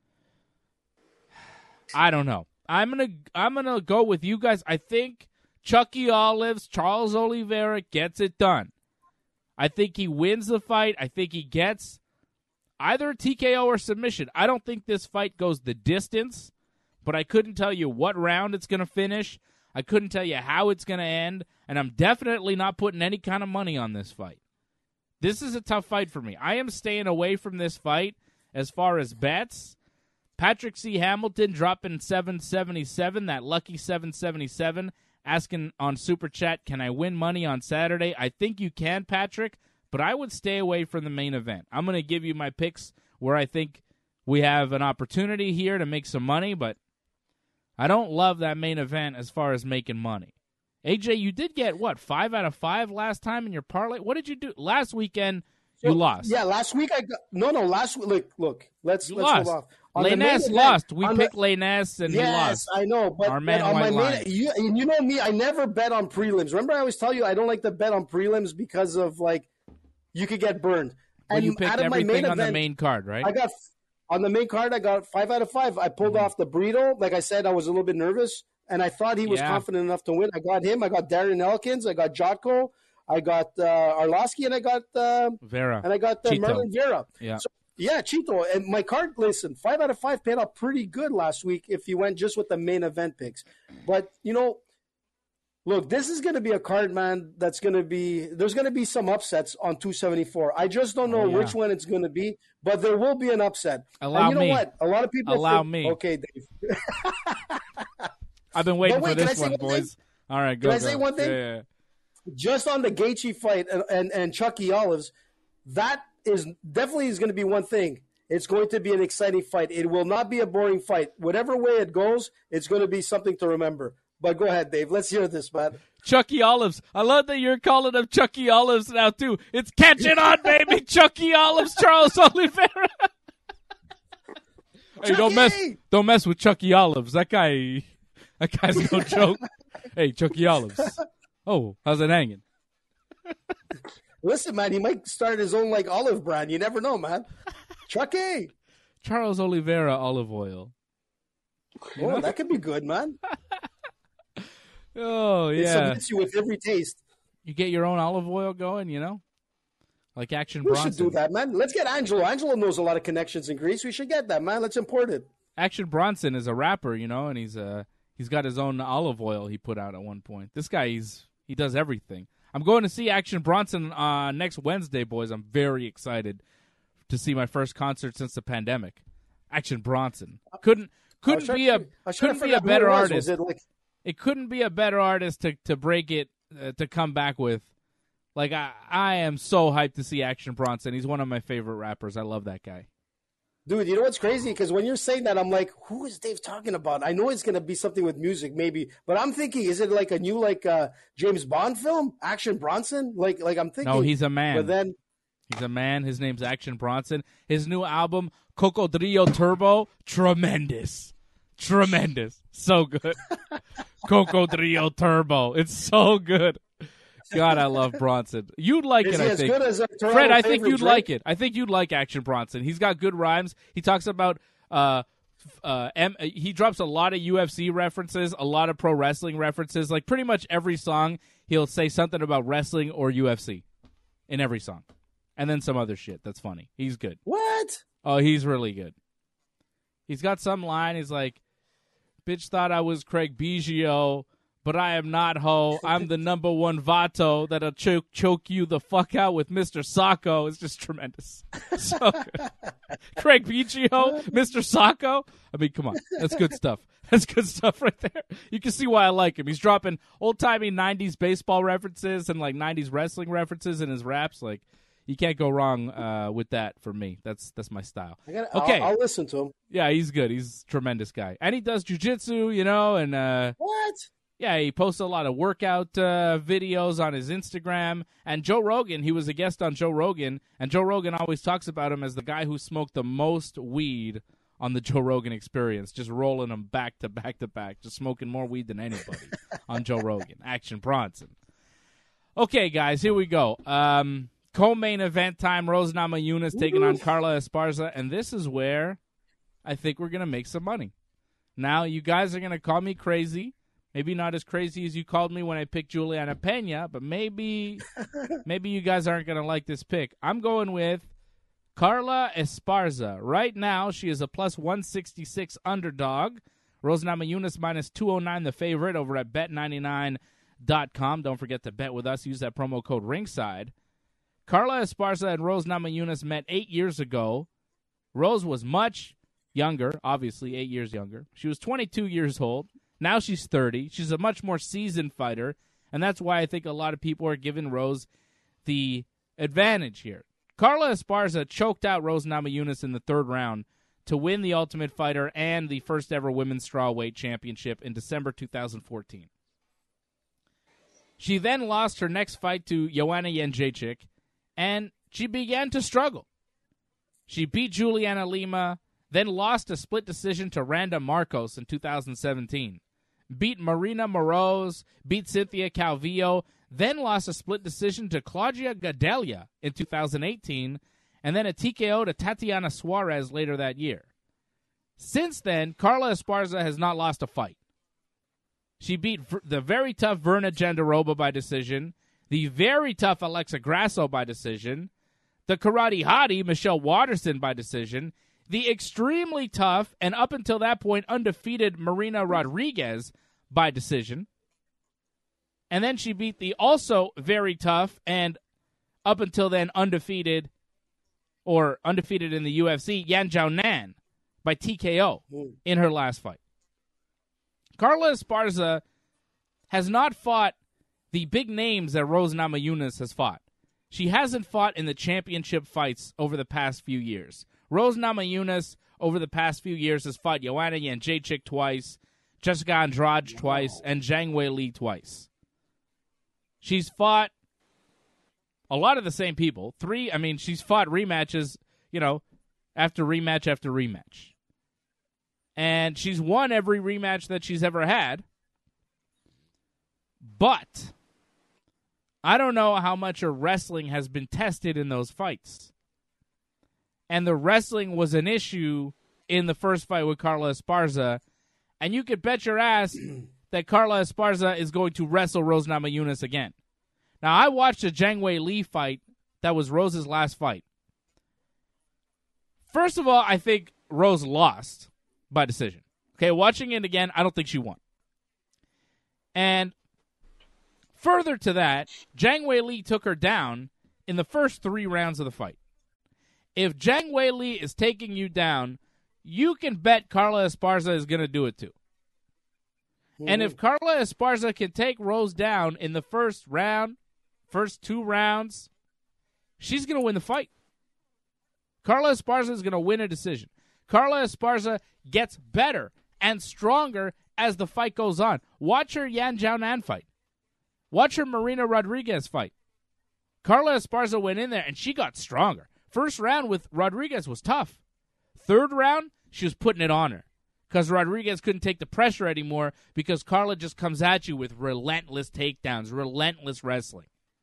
I don't know. I'm gonna go with you guys. I think Chucky Olives, Charles Oliveira gets it done. I think he wins the fight. I think he gets either a TKO or submission. I don't think this fight goes the distance, but I couldn't tell you what round it's going to finish. I couldn't tell you how it's going to end, and I'm definitely not putting any kind of money on this fight. This is a tough fight for me. I am staying away from this fight as far as bets. Patrick C. Hamilton dropping 777, that lucky 777, asking on Super Chat, can I win money on Saturday? I think you can, Patrick, but I would stay away from the main event. I'm going to give you my picks where I think we have an opportunity here to make some money, but I don't love that main event as far as making money. AJ, you did get, 5 out of 5 last time in your parlay? What did you do? Last weekend, you lost. Yeah, last week I got... No, last week... Look, let's hold off. Lainez lost. We picked Lainez, and he lost. Yes, I know. But our man, on my main, you know me, I never bet on prelims. Remember I always tell you I don't like to bet on prelims because of, you could get burned. Well, and you picked everything on the main card, right? On the main card, I got 5 out of 5. I pulled off the Brito. Like I said, I was a little bit nervous, and I thought he was confident enough to win. I got him. I got Darren Elkins. I got Jotko. I got Arlovsky, and I got Vera. And I got Merlin Vera. Yeah. So, yeah, Chito. And my card, listen, 5 out of 5 paid out pretty good last week if you went just with the main event picks. But, look, this is going to be a card, man, there's going to be some upsets on 274. I just don't know which one it's going to be, but there will be an upset. Allow and me. What? A lot of people Allow me. Okay, Dave. I've been waiting for this one, boys. All right, go. Can I say one thing? Yeah. Just on the Gaethje fight and Chucky Olives, that is definitely going to be one thing. It's going to be an exciting fight. It will not be a boring fight. Whatever way it goes, it's going to be something to remember. But go ahead, Dave. Let's hear this, man. Chucky Olives. I love that you're calling him Chucky Olives now, too. It's catching on, baby. Chucky Olives, Charles Oliveira. Hey, don't mess with Chucky Olives. That guy's no joke. Hey, Chucky Olives. Oh, how's it hanging? Listen, man, he might start his own like olive brand. You never know, man. Chucky. Charles Oliveira olive oil. Oh, that could be good, man. Oh, yeah. It submits you with every taste. You get your own olive oil going, Like Action We Bronson. should do that, man. Let's get Angelo. Angelo knows a lot of connections in Greece. We should get that, man. Let's import it. Action Bronson is a rapper, and he's got his own olive oil he put out at one point. This guy, he does everything. I'm going to see Action Bronson next Wednesday, boys. I'm very excited to see my first concert since the pandemic. Action Bronson couldn't be a better artist. It couldn't be a better artist to break it to come back with. Like I am so hyped to see Action Bronson. He's one of my favorite rappers. I love that guy. Dude, you know what's crazy? Because when you're saying that, I'm like, who is Dave talking about? I know it's going to be something with music, maybe. But I'm thinking, is it like a new James Bond film? Action Bronson? Like I'm thinking. No, he's a man. But then he's a man. His name's Action Bronson. His new album, Cocodrillo Turbo, tremendous. So good. Cocodrillo Turbo. It's so good. God, I love Bronson. You'd like it, I think. Fred, I think you'd like it. I think you'd like Action Bronson. He's got good rhymes. He talks about he drops a lot of UFC references, a lot of pro wrestling references. Like pretty much every song, he'll say something about wrestling or UFC in every song. And then some other shit that's funny. He's good. What? Oh, he's really good. He's got some line. He's like, bitch thought I was Craig Biggio, but I am not ho. I'm the number one Vato that'll choke you the fuck out with Mr. Sacco. It's just tremendous. So good. Craig Biggio, Mr. Sacco. I mean, come on. That's good stuff. That's good stuff right there. You can see why I like him. He's dropping old-timey 90s baseball references and like 90s wrestling references in his raps. Like, you can't go wrong with that for me. That's my style. Okay. I'll listen to him. Yeah, he's good. He's a tremendous guy. And he does jiu-jitsu, and what? Yeah, he posts a lot of workout videos on his Instagram. And Joe Rogan, he was a guest on Joe Rogan, and Joe Rogan always talks about him as the guy who smoked the most weed on the Joe Rogan Experience, just rolling them back to back to back, just smoking more weed than anybody on Joe Rogan. Action Bronson. Okay, guys, here we go. Co-main event time, Rose Namajunas taking on Carla Esparza, and this is where I think we're going to make some money. Now, you guys are going to call me crazy. Maybe not as crazy as you called me when I picked Juliana Pena, but maybe you guys aren't going to like this pick. I'm going with Carla Esparza. Right now, she is a plus 166 underdog. Rose Namajunas minus 209 the favorite over at bet99.com. Don't forget to bet with us. Use that promo code ringside. Carla Esparza and Rose Namajunas met 8 years ago. Rose was much younger, obviously 8 years younger. She was 22 years old. Now she's 30. She's a much more seasoned fighter, and that's why I think a lot of people are giving Rose the advantage here. Carla Esparza choked out Rose Namajunas in the third round to win the Ultimate Fighter and the first ever Women's Strawweight Championship in December 2014. She then lost her next fight to Joanna Jędrzejczyk, and she began to struggle. She beat Juliana Lima, then lost a split decision to Randa Marcos in 2017. Beat Marina Moroz, beat Cynthia Calvillo, then lost a split decision to Claudia Gadelha in 2018, and then a TKO to Tatiana Suarez later that year. Since then, Carla Esparza has not lost a fight. She beat the very tough Verna Jandiroba by decision, the very tough Alexa Grasso by decision, the karate hottie Michelle Waterson by decision, the extremely tough and up until that point undefeated Marina Rodriguez by decision, and then she beat the also very tough and up until then undefeated in the UFC, Yan Xiaonan by TKO in her last fight. Carla Esparza has not fought the big names that Rose Namajunas has fought. She hasn't fought in the championship fights over the past few years. Rose Namajunas over the past few years has fought Joanna Jędrzejczyk twice, Jessica Andrade twice, and Zhang Weili twice. She's fought a lot of the same people. She's fought rematches, after rematch after rematch. And she's won every rematch that she's ever had. But I don't know how much her wrestling has been tested in those fights. And the wrestling was an issue in the first fight with Carla Esparza. And you could bet your ass that Carla Esparza is going to wrestle Rose Namajunas again. Now, I watched a Zhang Weili fight that was Rose's last fight. First of all, I think Rose lost by decision. Okay, watching it again, I don't think she won. And further to that, Zhang Weili took her down in the first 3 rounds of the fight. If Zhang Weili is taking you down, you can bet Carla Esparza is going to do it too. And if Carla Esparza can take Rose down in the first 2 rounds, she's going to win the fight. Carla Esparza is going to win a decision. Carla Esparza gets better and stronger as the fight goes on. Watch her Yan Xiaonan fight. Watch her Marina Rodriguez fight. Carla Esparza went in there and she got stronger. First round with Rodriguez was tough. Third round, she was putting it on her because Rodriguez couldn't take the pressure anymore because Carla just comes at you with relentless takedowns, relentless wrestling.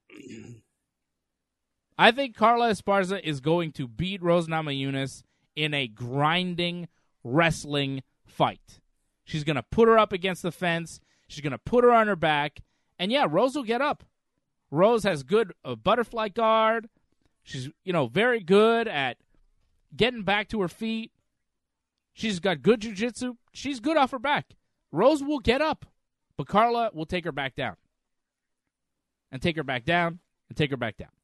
I think Carla Esparza is going to beat Rose Namajunas in a grinding wrestling fight. She's going to put her up against the fence. She's going to put her on her back. And yeah, Rose will get up. Rose has good butterfly guard. She's, very good at getting back to her feet. She's got good jiu-jitsu. She's good off her back. Rose will get up, but Carla will take her back down. And take her back down, and take her back down.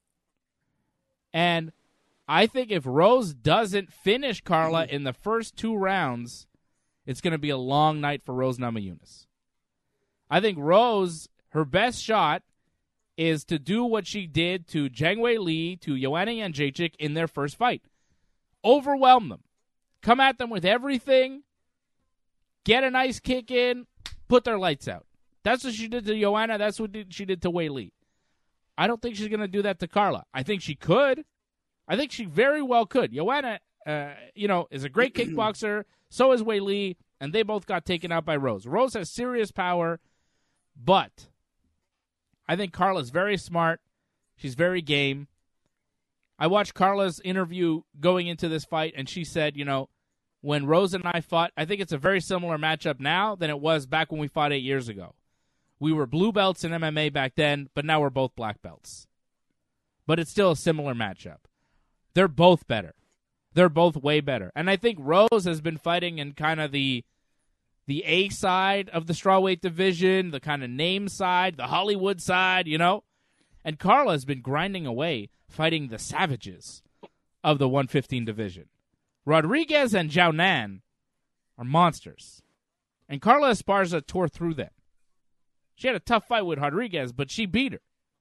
And I think if Rose doesn't finish Carla in the first 2 rounds, it's going to be a long night for Rose Namajunas. I think Rose, her best shot is to do what she did to Zhang Weili, to Joanna Jędrzejczyk in their first fight. Overwhelm them. Come at them with everything. Get a nice kick in. Put their lights out. That's what she did to Joanna. That's what she did to Weili. I don't think she's going to do that to Carla. I think she could. I think she very well could. Joanna, is a great kickboxer. So is Weili. And they both got taken out by Rose. Rose has serious power. But I think Carla's very smart. She's very game. I watched Carla's interview going into this fight, and she said, when Rose and I fought, I think it's a very similar matchup now than it was back when we fought 8 years ago. We were blue belts in MMA back then, but now we're both black belts. But it's still a similar matchup. They're both better. They're both way better. And I think Rose has been fighting in kind of the A side of the strawweight division, the kind of name side, the Hollywood side, And Carla has been grinding away, fighting the savages of the 115 division. Rodriguez and Xiaonan are monsters. And Carla Esparza tore through them. She had a tough fight with Rodriguez, but she beat her.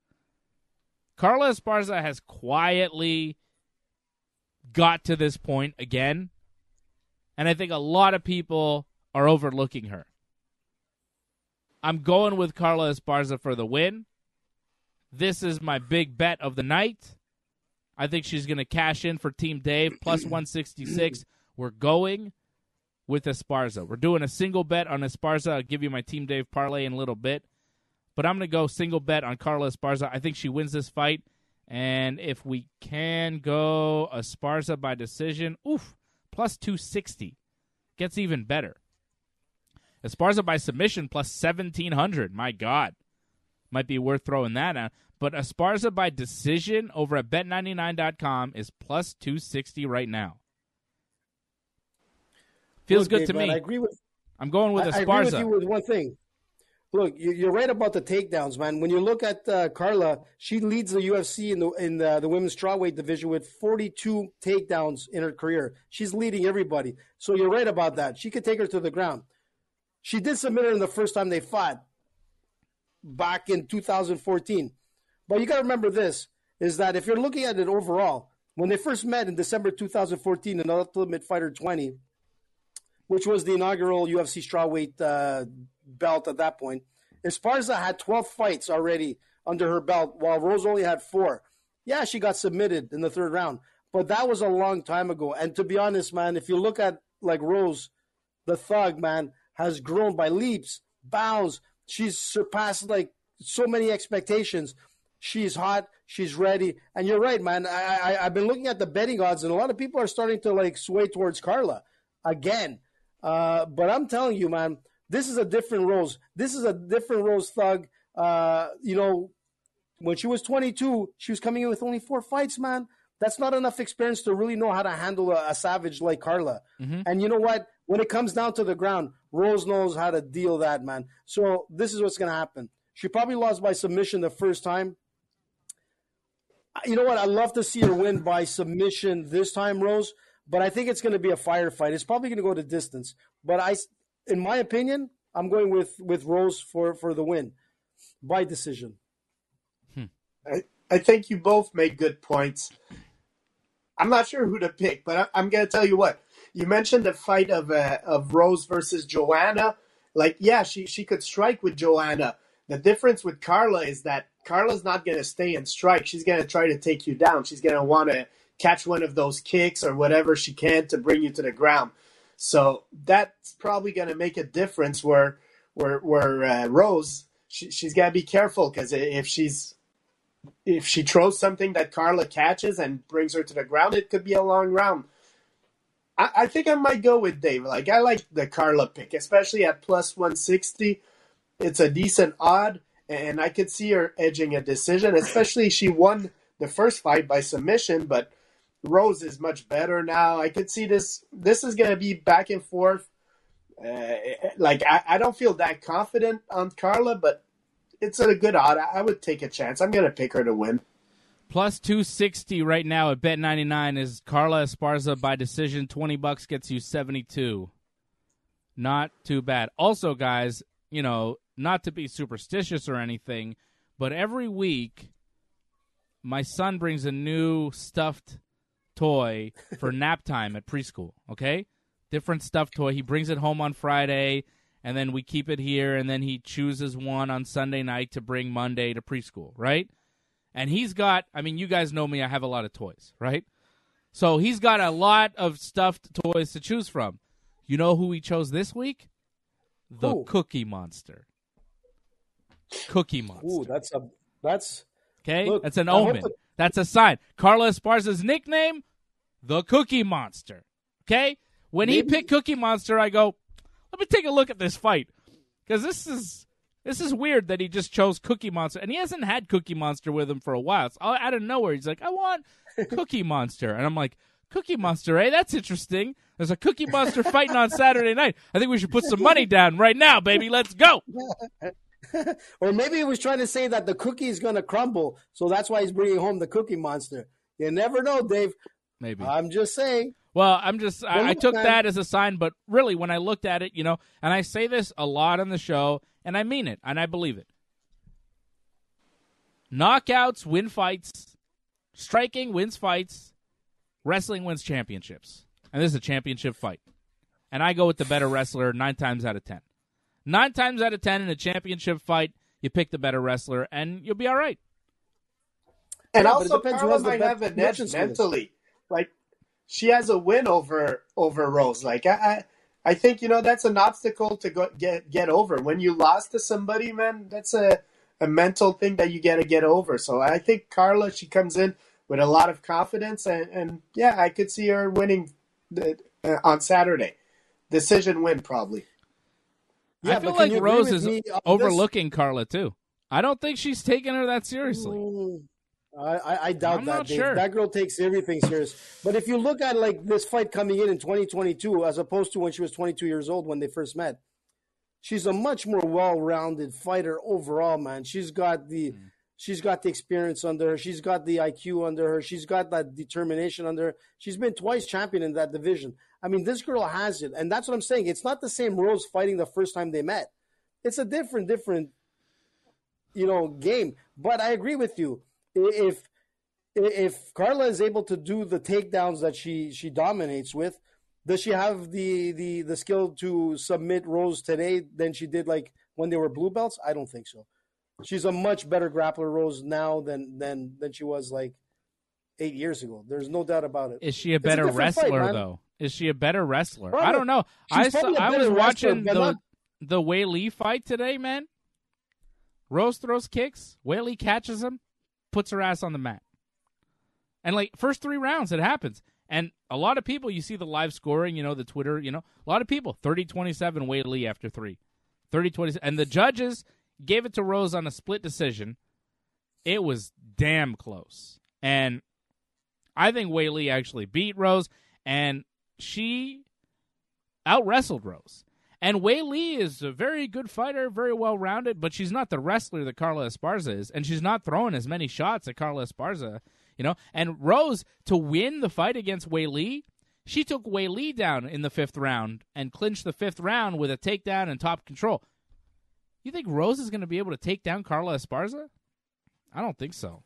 Carla Esparza has quietly got to this point again. And I think a lot of people are overlooking her. I'm going with Carla Esparza for the win. This is my big bet of the night. I think she's going to cash in for Team Dave, plus 166. We're going with Esparza. We're doing a single bet on Esparza. I'll give you my Team Dave parlay in a little bit. But I'm going to go single bet on Carla Esparza. I think she wins this fight. And if we can go Esparza by decision, plus 260. Gets even better. Esparza by submission, plus 1,700. My God. Might be worth throwing that out. But Esparza by decision over at Bet99.com is plus 260 right now. Feels good to me. I agree with. I'm going with Esparza. I agree with you with one thing. Look, you're right about the takedowns, man. When you look at Carla, she leads the UFC in the women's strawweight division with 42 takedowns in her career. She's leading everybody. So you're right about that. She could take her to the ground. She did submit her in the first time they fought back in 2014. But you got to remember this, is that if you're looking at it overall, when they first met in December 2014 in Ultimate Fighter 20, which was the inaugural UFC strawweight belt at that point. Esparza had 12 fights already under her belt, while Rose only had 4. Yeah, she got submitted in the 3rd round, but that was a long time ago. And to be honest, man, if you look at like Rose, the Thug, man, has grown by leaps, bounds. She's surpassed like so many expectations. She's hot. She's ready. And you're right, man. I've been looking at the betting odds, and a lot of people are starting to like sway towards Carla again. But I'm telling you, man, this is a different Rose. This is a different Rose Thug. You know, when she was 22, she was coming in with only 4 fights, man. That's not enough experience to really know how to handle a savage like Carla. Mm-hmm. And you know what? When it comes down to the ground, Rose knows how to deal that, man. So this is what's going to happen. She probably lost by submission the first time. You know what? I'd love to see her win by submission this time, Rose, but I think it's going to be a firefight. It's probably going to go to distance. But in my opinion, I'm going with Rose for the win by decision. I think you both made good points. I'm not sure who to pick, but I'm going to tell you what. You mentioned the fight of Rose versus Joanna. Like, yeah, she could strike with Joanna. The difference with Carla is that Carla's not going to stay and strike. She's going to try to take you down. She's going to want to catch one of those kicks or whatever she can to bring you to the ground. So that's probably going to make a difference where Rose, she's got to be careful, because if she throws something that Carla catches and brings her to the ground, it could be a long round. I think I might go with Dave. Like, I like the Carla pick, especially at plus 160. It's a decent odd, and I could see her edging a decision, especially she won the first fight by submission, but Rose is much better now. I could see this is going to be back and forth. I don't feel that confident on Carla, but it's a good odd. I would take a chance. I'm going to pick her to win. Plus 260 right now at Bet99 is Carla Esparza by decision. $20 gets you 72. Not too bad. Also, guys, you know, not to be superstitious or anything, but every week my son brings a new stuffed toy for nap time at preschool, okay? Different stuffed toy. He brings it home on Friday, and then we keep it here, and then he chooses one on Sunday night to bring Monday to preschool, right? And he's got, I mean, you guys know me, I have a lot of toys, right? So he's got a lot of stuffed toys to choose from. You know who he chose this week? The Cookie Monster. Cookie Monster. Ooh, that's okay. Look, that's an omen. That's a sign. Carla Esparza's nickname, the Cookie Monster. Okay. When he picked Cookie Monster, I go, let me take a look at this fight, because this is weird that he just chose Cookie Monster, and he hasn't had Cookie Monster with him for a while. It's out of nowhere. He's like, I want Cookie Monster, and I'm like, Cookie Monster, eh? That's interesting. There's a Cookie Monster fighting on Saturday night. I think we should put some money down right now, baby. Let's go. Or maybe he was trying to say that the cookie is going to crumble, so that's why he's bringing home the Cookie Monster. You never know, Dave. Maybe. I'm just saying. Well, I took that as a sign, but really, when I looked at it, you know, and I say this a lot on the show, and I mean it, and I believe it. Knockouts win fights. Striking wins fights. Wrestling wins championships. And this is a championship fight. And I go with the better wrestler 9 times out of 10. 9 times out of 10 in a championship fight, you pick the better wrestler, and you'll be all right. And also, Carla might have an edge mentally. Like, she has a win over Rose. Like, I think, you know, that's an obstacle to get over. When you lost to somebody, man, that's a mental thing that you got to get over. So I think Carla, she comes in with a lot of confidence, and yeah, I could see her winning on Saturday. Decision win, probably. Yeah, I feel like Rose is overlooking Carla, too. I don't think she's taking her that seriously. I doubt I'm that, not Dave. sure. That girl takes everything serious. But if you look at like this fight coming in 2022, as opposed to when she was 22 years old when they first met, she's a much more well-rounded fighter overall, man. She's got the experience under her. She's got the IQ under her. She's got that determination under her. She's been twice champion in that division. I mean, this girl has it, and that's what I'm saying. It's not the same Rose fighting the first time they met. It's a different, you know, game. But I agree with you. If Carla is able to do the takedowns that she dominates with, Does she have the skill to submit Rose today than she did like when they were blue belts? I don't think so. She's a much better grappler, Rose, now than she was like 8 years ago. There's no doubt about it. Is she a better wrestler fight, though? Is she a better wrestler? Probably. I don't know. I was watching the Wei Li fight today, man. Rose throws kicks. Wei Li catches him, puts her ass on the mat. And like first 3 rounds, it happens. And a lot of people, you see the live scoring, the Twitter, a lot of people, 30-27 Wei Li after 3. 30-27. And the judges gave it to Rose on a split decision. It was damn close. And I think Wei Li actually beat Rose, and she out-wrestled Rose. And Wei Li is a very good fighter, very well-rounded, but she's not the wrestler that Carla Esparza is, and she's not throwing as many shots at Carla Esparza. And Rose, to win the fight against Wei Li, she took Wei Li down in the 5th round and clinched the 5th round with a takedown and top control. You think Rose is going to be able to take down Carla Esparza? I don't think so.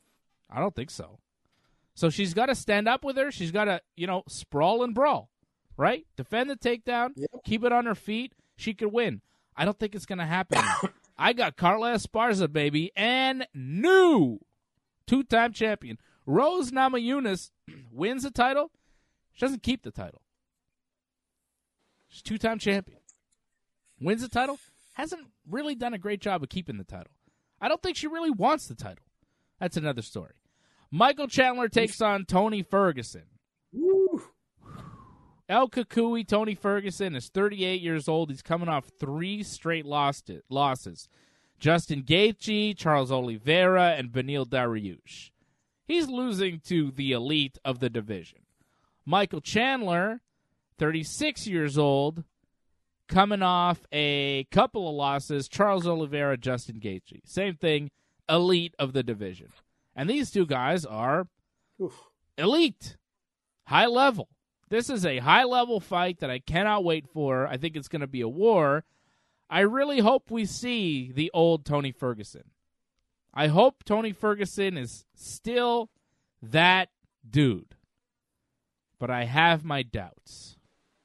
So she's got to stand up with her. She's got to, sprawl and brawl, right? Defend the takedown, keep it on her feet. She could win. I don't think it's going to happen. I got Carla Esparza, baby, and new 2-time champion. Rose Namajunas wins the title. She doesn't keep the title. She's 2-time champion. Wins the title. Hasn't really done a great job of keeping the title. I don't think she really wants the title. That's another story. Michael Chandler takes on Tony Ferguson. Woo. El Kukui, Tony Ferguson, is 38 years old. He's coming off 3 straight losses. Justin Gaethje, Charles Oliveira, and Beneil Dariush. He's losing to the elite of the division. Michael Chandler, 36 years old, coming off a couple of losses. Charles Oliveira, Justin Gaethje. Same thing, elite of the division. And these 2 guys are elite, high level. This is a high-level fight that I cannot wait for. I think it's going to be a war. I really hope we see the old Tony Ferguson. I hope Tony Ferguson is still that dude. But I have my doubts.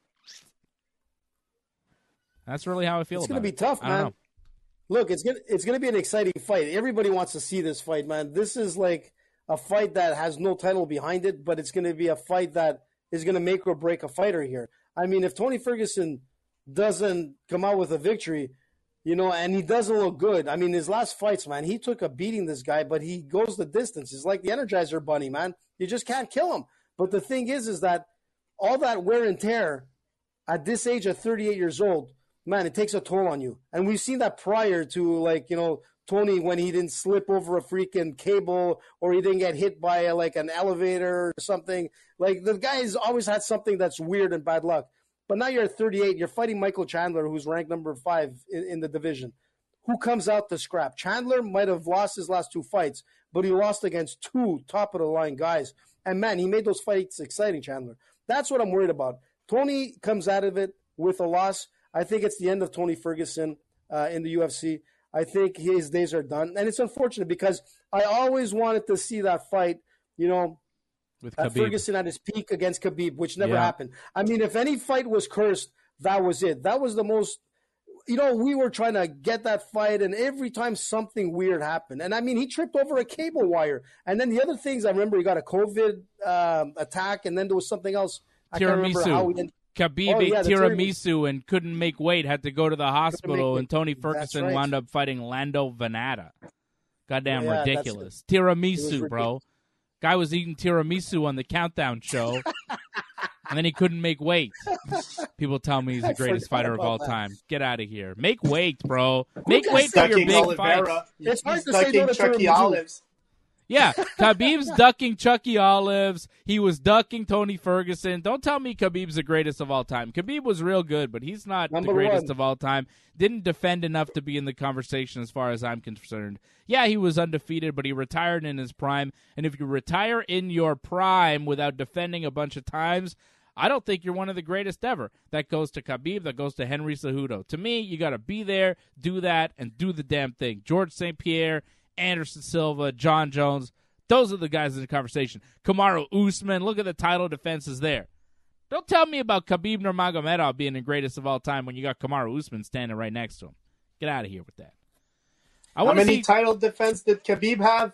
That's really how I feel about it. It's going to be tough, man. Look, it's going to be an exciting fight. Everybody wants to see this fight, man. This is like a fight that has no title behind it, but it's going to be a fight that is going to make or break a fighter here. I mean, if Tony Ferguson doesn't come out with a victory, and he doesn't look good. I mean, his last fights, man, he took a beating, this guy, but he goes the distance. It's like the Energizer Bunny, man. You just can't kill him. But the thing is that all that wear and tear at this age of 38 years old, man, it takes a toll on you. And we've seen that prior to, Tony, when he didn't slip over a freaking cable or he didn't get hit by an elevator or something. Like, the guy's always had something that's weird and bad luck. But now you're at 38. You're fighting Michael Chandler, who's ranked number 5 in the division. Who comes out to scrap? Chandler might have lost his last 2 fights, but he lost against 2 top-of-the-line guys. And, man, he made those fights exciting, Chandler. That's what I'm worried about. Tony comes out of it with a loss. I think it's the end of Tony Ferguson in the UFC. I think his days are done. And it's unfortunate because I always wanted to see that fight, with Ferguson at his peak against Khabib, which never happened. I mean, if any fight was cursed, that was it. That was the most, we were trying to get that fight, and every time something weird happened. And, I mean, he tripped over a cable wire. And then the other things, I remember he got a COVID attack, and then there was something else. I can't remember how he did. Khabib ate tiramisu and couldn't make weight, had to go to the hospital, and Tony Ferguson wound up fighting Lando Venata. Goddamn ridiculous. Tiramisu, bro. Guy was eating tiramisu on the Countdown show, and then he couldn't make weight. People tell me he's the greatest fighter of all time. Get out of here. Make weight, bro. Make weight for your big fights. It's hard to say no to Chucky Olives. Yeah, Khabib's ducking Chucky Olives. He was ducking Tony Ferguson. Don't tell me Khabib's the greatest of all time. Khabib was real good, but he's not the greatest of all time. Didn't defend enough to be in the conversation as far as I'm concerned. Yeah, he was undefeated, but he retired in his prime. And if you retire in your prime without defending a bunch of times, I don't think you're one of the greatest ever. That goes to Khabib. That goes to Henry Cejudo. To me, you got to be there, do that, and do the damn thing. George St. Pierre, Anderson Silva, John Jones, those are the guys in the conversation. Kamaru Usman, look at the title defenses there. Don't tell me about Khabib Nurmagomedov being the greatest of all time when you got Kamaru Usman standing right next to him. Get out of here with that. How many title defense did Khabib have?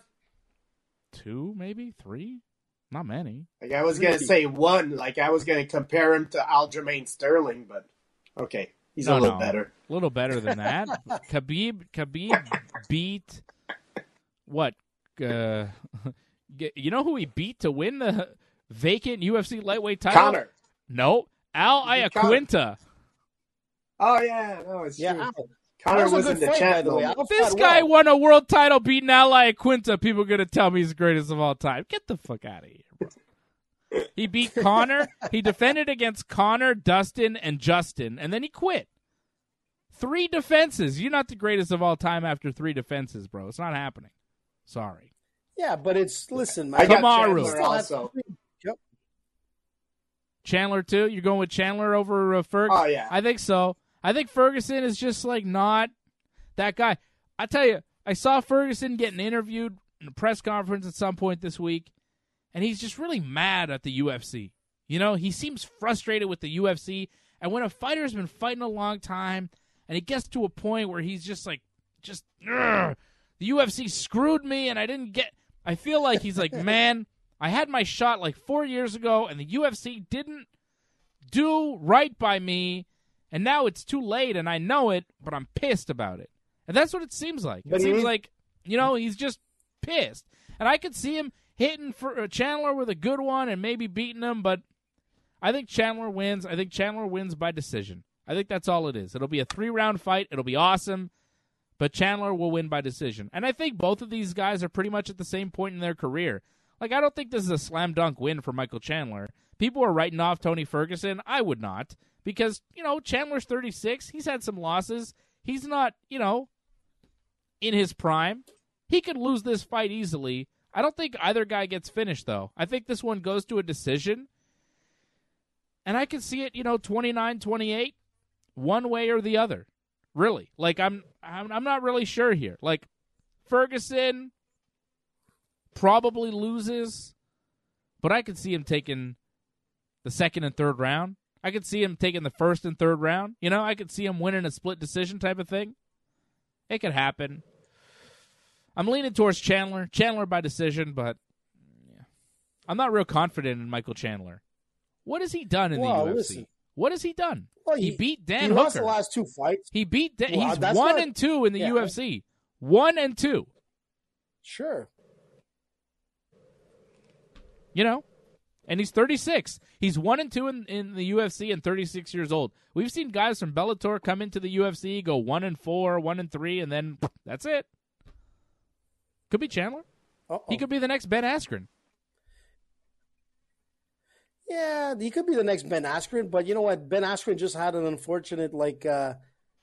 2, maybe 3. Not many. Like I was gonna say 1. Like I was gonna compare him to Aljamain Sterling, but okay, he's a little better. A little better than that. Khabib beat what? You know who he beat to win the vacant UFC lightweight title? Conor. No, Al Iaquinta. Oh yeah, no, it's true. Al. Conor wasn't the champ. This guy won a world title beating Al Iaquinta. People are going to tell me he's the greatest of all time. Get the fuck out of here, bro. He beat Conor. He defended against Conor, Dustin, and Justin, and then he quit. 3 defenses. You're not the greatest of all time after 3 defenses, bro. It's not happening. Sorry. Yeah, but listen, man. I got Kamaru. Chandler also. Yep. Chandler, too? You're going with Chandler over Ferguson? Oh, yeah. I think so. I think Ferguson is just like not that guy. I tell you, I saw Ferguson getting interviewed in a press conference at some point this week, and he's just really mad at the UFC. You know, he seems frustrated with the UFC, and when a fighter's been fighting a long time, and he gets to a point where he's just like, the UFC screwed me, and I feel like he's like, man, I had my shot like 4 years ago, and the UFC didn't do right by me. And now it's too late, and I know it, but I'm pissed about it. And that's what it seems like. It seems like, he's just pissed. And I could see him hitting for Chandler with a good one and maybe beating him, but I think Chandler wins. I think Chandler wins by decision. I think that's all it is. It'll be a 3-round fight. It'll be awesome, but Chandler will win by decision. And I think both of these guys are pretty much at the same point in their career. Like, I don't think this is a slam dunk win for Michael Chandler. People are writing off Tony Ferguson. I would not. Because, Chandler's 36. He's had some losses. He's not, in his prime. He could lose this fight easily. I don't think either guy gets finished, though. I think this one goes to a decision. And I can see it, 29-28, one way or the other. Really. Like, I'm not really sure here. Like, Ferguson probably loses, but I could see him taking the second and third round. I could see him taking the first and third round. I could see him winning a split decision type of thing. It could happen. I'm leaning towards Chandler. Chandler by decision, but yeah. I'm not real confident in Michael Chandler. What has he done in the UFC? Listen. What has he done? Well, he beat Dan he Hooker. lost the last 2 fights. He beat he's 1-2 in the Yeah. UFC. 1-2. Sure. And he's 36. He's 1-2 in the UFC and 36 years old. We've seen guys from Bellator come into the UFC, go 1-4, 1-3, and then that's it. Could be Chandler. Uh-oh. He could be the next Ben Askren. Yeah, he could be the next Ben Askren, but you know what? Ben Askren just had an unfortunate, time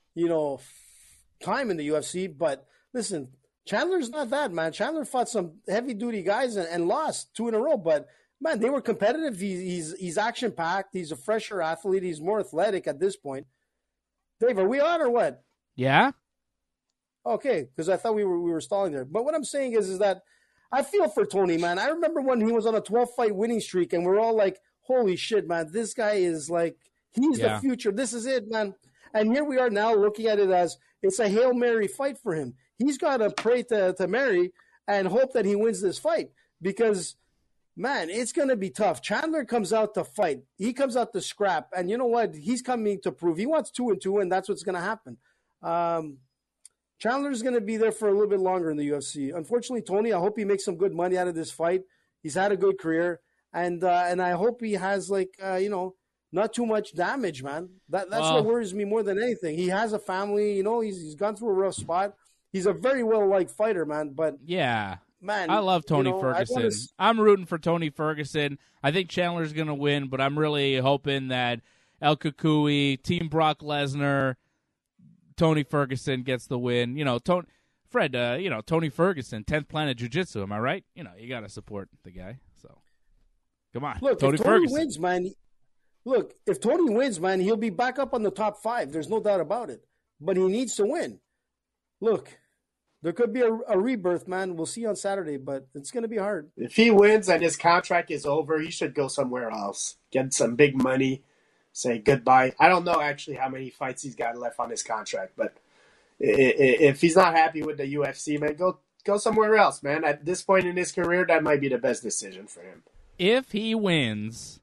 in the UFC. But listen, Chandler's not that, man. Chandler fought some heavy-duty guys and lost 2 in a row, but man, they were competitive. He's action-packed. He's a fresher athlete. He's more athletic at this point. Dave, are we on or what? Yeah? Okay, because I thought we were stalling there. But what I'm saying is that I feel for Tony, man. I remember when he was on a 12-fight winning streak, and we're all like, holy shit, man, this guy is like, he's the future. This is it, man. And here we are now looking at it as it's a Hail Mary fight for him. He's got to pray to Mary and hope that he wins this fight because – man, it's going to be tough. Chandler comes out to fight. He comes out to scrap. And you know what? He's coming to prove. He wants 2-2, and that's what's going to happen. Chandler's going to be there for a little bit longer in the UFC. Unfortunately, Tony, I hope he makes some good money out of this fight. He's had a good career. And I hope he has, not too much damage, man. That's what worries me more than anything. He has a family. He's gone through a rough spot. He's a very well-liked fighter, man. But yeah. Man, I love Tony Ferguson. I'm rooting for Tony Ferguson. I think Chandler's going to win, but I'm really hoping that El Kukui, Team Brock Lesnar, Tony Ferguson gets the win. Tony Ferguson, 10th Planet Jiu-Jitsu, am I right? You got to support the guy. So, come on. Look, Tony if Ferguson. Tony wins, man, if Tony wins, man, he'll be back up on the top 5. There's no doubt about it. But he needs to win. Look, There could be a rebirth, man. We'll see on Saturday, but it's going to be hard. If he wins and his contract is over, he should go somewhere else, get some big money, say goodbye. I don't know actually how many fights he's got left on his contract, but if he's not happy with the UFC, man, go somewhere else, man. At this point in his career, that might be the best decision for him. If he wins,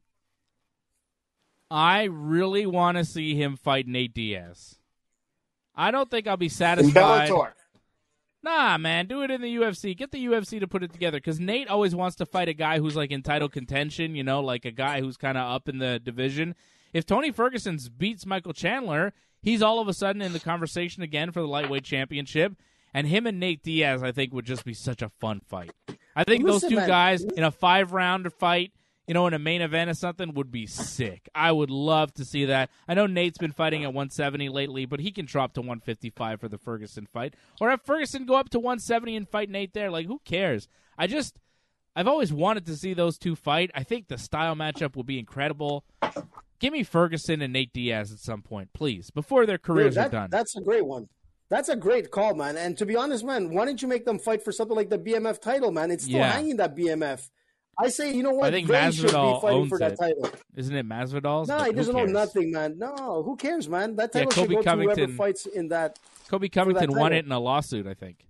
I really want to see him fight Nate Diaz. I don't think I'll be satisfied. In Bellator. Nah, man, do it in the UFC. Get the UFC to put it together, because Nate always wants to fight a guy who's like in title contention, you know, like a guy who's kind of up in the division. If Tony Ferguson beats Michael Chandler, he's all of a sudden in the conversation again for the lightweight championship, and him and Nate Diaz, I think, would just be such a fun fight. I think those two guys in a 5-round fight, you know, in a main event or something, would be sick. I would love to see that. I know Nate's been fighting at 170 lately, but he can drop to 155 for the Ferguson fight. Or have Ferguson go up to 170 and fight Nate there. Like, who cares? I've always wanted to see those two fight. I think the style matchup will be incredible. Give me Ferguson and Nate Diaz at some point, please, before their careers are done. That's a great one. That's a great call, man. And to be honest, man, why didn't you make them fight for something like the BMF title, man? It's still hanging, that BMF. I say, you know what? I think Masvidal should be fighting for that title. Isn't it Masvidal's? No, he doesn't own nothing, man. No, who cares, man? That title should go to whoever fights in that. Kobe Covington won it in a lawsuit, I think.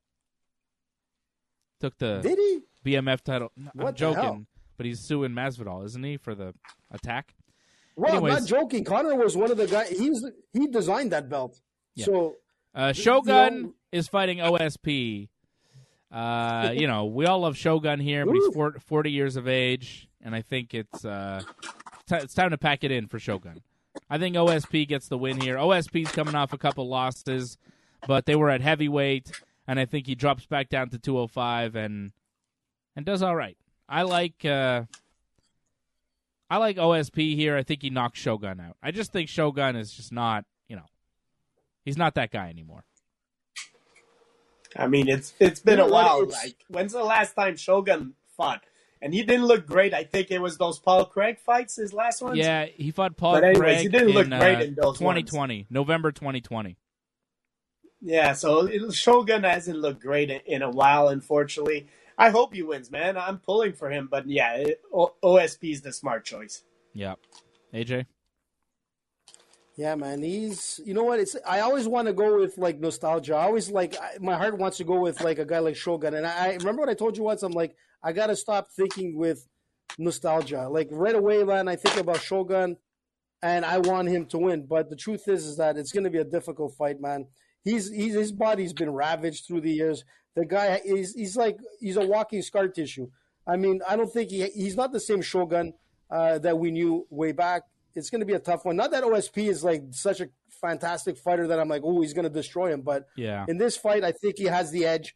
Did he? BMF title. I'm joking, but he's suing Masvidal, isn't he, for the attack? Well, anyways, I'm not joking. Conor was one of the guys. He designed that belt. Yeah. So Shogun is fighting OSP. You know, we all love Shogun here, but he's 40 years of age, and I think it's time to pack it in for Shogun. I think OSP gets the win here. OSP's coming off a couple losses, but they were at heavyweight, and I think he drops back down to 205 and does all right. I like OSP here. I think he knocks Shogun out. I just think Shogun is just not, you know, he's not that guy anymore. I mean, it's been a while. Like, when's the last time Shogun fought? And he didn't look great. I think it was those Paul Craig fights, his last ones. Yeah, he fought Paul Craig he didn't look great in those 2020, ones. November 2020. Yeah, so Shogun hasn't looked great in a while, unfortunately. I hope he wins, man. I'm pulling for him, but yeah, OSP is the smart choice. Yeah. AJ? Yeah, man. You know what? I always want to go with like nostalgia. I always my heart wants to go with like a guy like Shogun. And I remember what I told you once. I'm like, I got to stop thinking with nostalgia. Like right away, man, I think about Shogun and I want him to win. But the truth is that it's going to be a difficult fight, man. His body's been ravaged through the years. The guy he's a walking scar tissue. I mean, I don't think he's not the same Shogun that we knew way back. It's going to be a tough one. Not that OSP is like such a fantastic fighter that I'm like, oh, he's going to destroy him. But in this fight, I think he has the edge.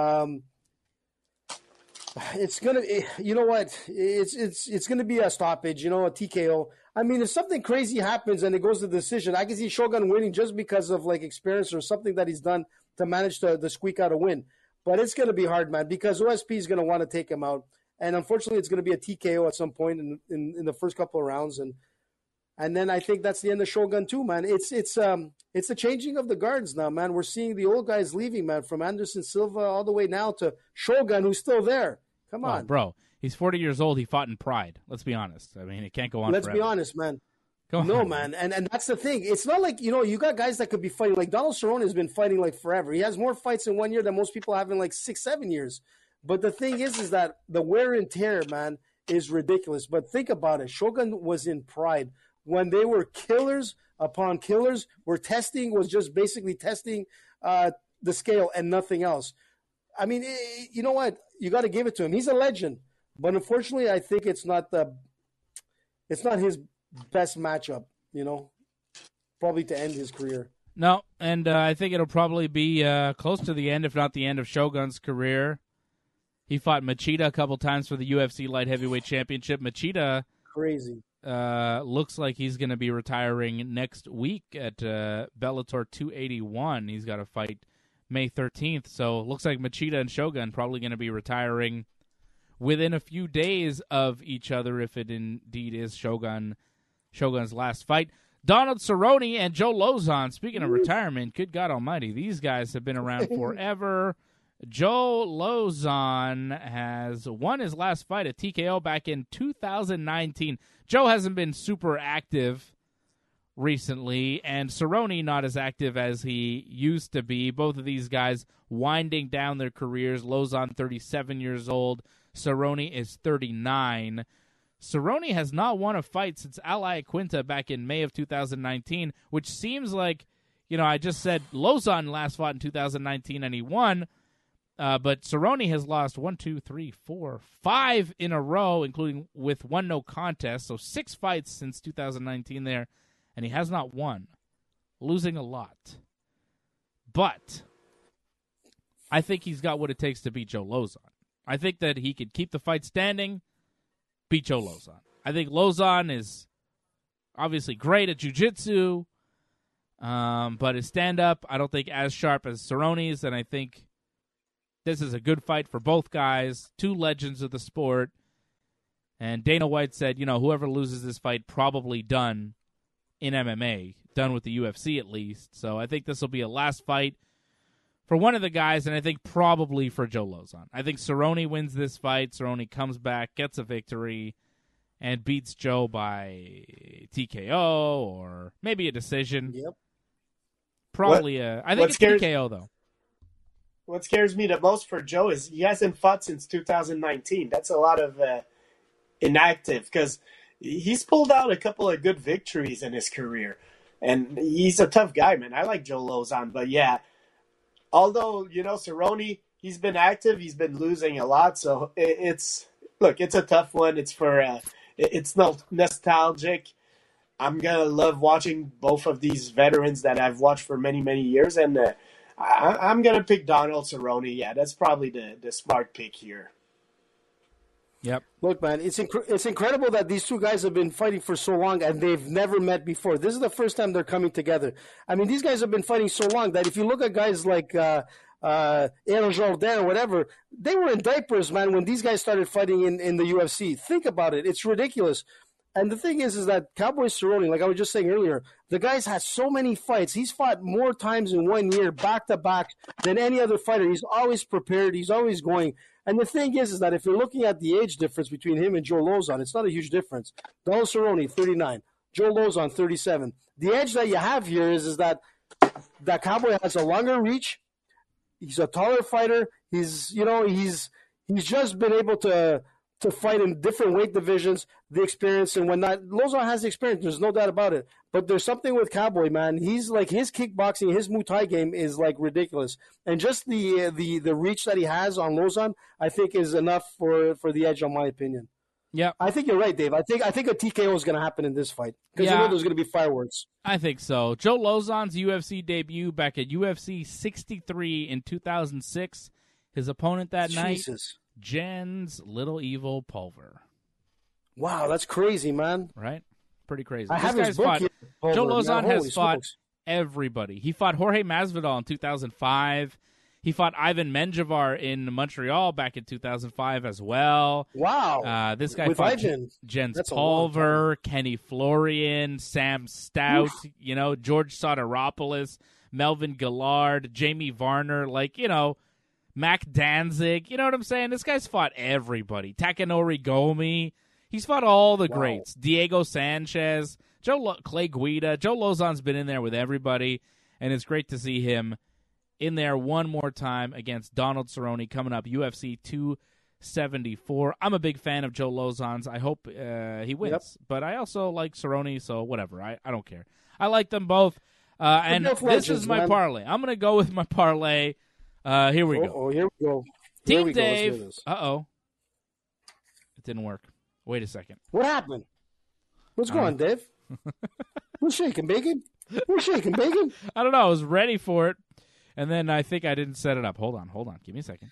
It's going to, you know what? It's going to be a stoppage, you know, a TKO. I mean, if something crazy happens and it goes to decision, I can see Shogun winning just because of like experience or something that he's done to manage to squeak out a win. But it's going to be hard, man, because OSP is going to want to take him out. And unfortunately, it's going to be a TKO at some point in the first couple of rounds. And then I think that's the end of Shogun too, man. It's the changing of the guards now, man. We're seeing the old guys leaving, man, from Anderson Silva all the way now to Shogun, who's still there. Come on, bro. He's 40 years old. He fought in Pride. Let's be honest. I mean, it can't go on. Let's be honest, man. No, man. And that's the thing. It's not like, you know, you got guys that could be fighting. Like Donald Cerrone has been fighting like forever. He has more fights in 1 year than most people have in like 6-7 years. But the thing is that the wear and tear, man, is ridiculous. But think about it. Shogun was in Pride when they were killers upon killers. Was just basically testing the scale and nothing else. I mean, you know what? You got to give it to him. He's a legend. But unfortunately, I think it's not his best matchup, you know, probably to end his career. No, and I think it'll probably be close to the end, if not the end of Shogun's career. He fought Machida a couple times for the UFC Light Heavyweight Championship. Machida crazy. Looks like he's going to be retiring next week at Bellator 281. He's got a fight May 13th, so looks like Machida and Shogun probably going to be retiring within a few days of each other if it indeed is Shogun's last fight. Donald Cerrone and Joe Lauzon. Speaking of retirement, good God almighty, these guys have been around forever. Joe Lauzon has won his last fight at TKO back in 2019. Joe hasn't been super active recently, and Cerrone not as active as he used to be. Both of these guys winding down their careers. Lauzon, 37 years old. Cerrone is 39. Cerrone has not won a fight since Al Iaquinta back in May of 2019, which seems like, I just said Lauzon last fought in 2019 and he won, but Cerrone has lost 5 in a row, including with 1 no contest, so 6 fights since 2019 there, and he has not won, losing a lot. But I think he's got what it takes to beat Joe Lauzon. I think that he could keep the fight standing, beat Joe Lauzon. I think Lauzon is obviously great at jiu-jitsu, but his stand-up, I don't think as sharp as Cerrone's, and I think this is a good fight for both guys, 2 legends of the sport. And Dana White said, whoever loses this fight probably done in MMA, done with the UFC at least. So I think this will be a last fight for one of the guys, and I think probably for Joe Lauzon. I think Cerrone wins this fight. Cerrone comes back, gets a victory, and beats Joe by TKO or maybe a decision. Yep. Probably I think it's TKO, though. What scares me the most for Joe is he hasn't fought since 2019. That's a lot of inactive, because he's pulled out a couple of good victories in his career. And he's a tough guy, man. I like Joe Lauzon, but yeah, although, Cerrone, he's been active, he's been losing a lot, so it's a tough one. It's it's nostalgic. I'm gonna love watching both of these veterans that I've watched for many, many years, and I'm gonna pick Donald Cerrone. Yeah, that's probably the smart pick here. Yep. Look, man, it's incredible that these 2 guys have been fighting for so long and they've never met before. This is the first time they're coming together. I mean, these guys have been fighting so long that if you look at guys like Aaron Jourdain or whatever, they were in diapers, man, when these guys started fighting in the UFC. Think about it. It's ridiculous. And the thing is that Cowboy Cerrone, like I was just saying earlier, the guy's had so many fights. He's fought more times in 1 year, back-to-back, than any other fighter. He's always prepared. He's always going. And the thing is that if you're looking at the age difference between him and Joe Lauzon, it's not a huge difference. Donald Cerrone, 39. Joe Lauzon, 37. The edge that you have here is that Cowboy has a longer reach. He's a taller fighter. He's just been able to fight in different weight divisions, the experience and whatnot. Lauzon has the experience. There's no doubt about it. But there's something with Cowboy, man. He's like, his kickboxing, his Muay Thai game is like ridiculous. And just the reach that he has on Lauzon, I think is enough for the edge, in my opinion. Yeah, I think you're right, Dave. I think a TKO is going to happen in this fight because there's going to be fireworks. I think so. Joe Lauzon's UFC debut back at UFC 63 in 2006. His opponent that night, Jens Little Evil Pulver. Wow, that's crazy, man. Right? Pretty crazy. I have his book here, Joe Lauzon has fought smokes. everybody. He fought Jorge Masvidal in 2005. He fought Ivan Menjivar in Montreal back in 2005 as well. Wow. This guy With fought Ivan. Jens That's Pulver, Kenny Florian, Sam Stout, George Soteropoulos, Melvin Gillard, Jamie Varner, Mac Danzig. You know what I'm saying? This guy's fought everybody. Takanori Gomi. He's fought all the greats. Diego Sanchez, Clay Guida. Joe Lauzon's been in there with everybody, and it's great to see him in there one more time against Donald Cerrone coming up, UFC 274. I'm a big fan of Joe Lauzon's. I hope he wins. But I also like Cerrone, so whatever. I don't care. I like them both. And this is my parlay. I'm going to go with my parlay. Here we go. Oh, here we go. Team Dave. Uh-oh. It didn't work. Wait a second. What happened? What's going on, Dave? Who's shaking bacon? Who's shaking bacon? I don't know. I was ready for it, and then I think I didn't set it up. Hold on. Give me a second.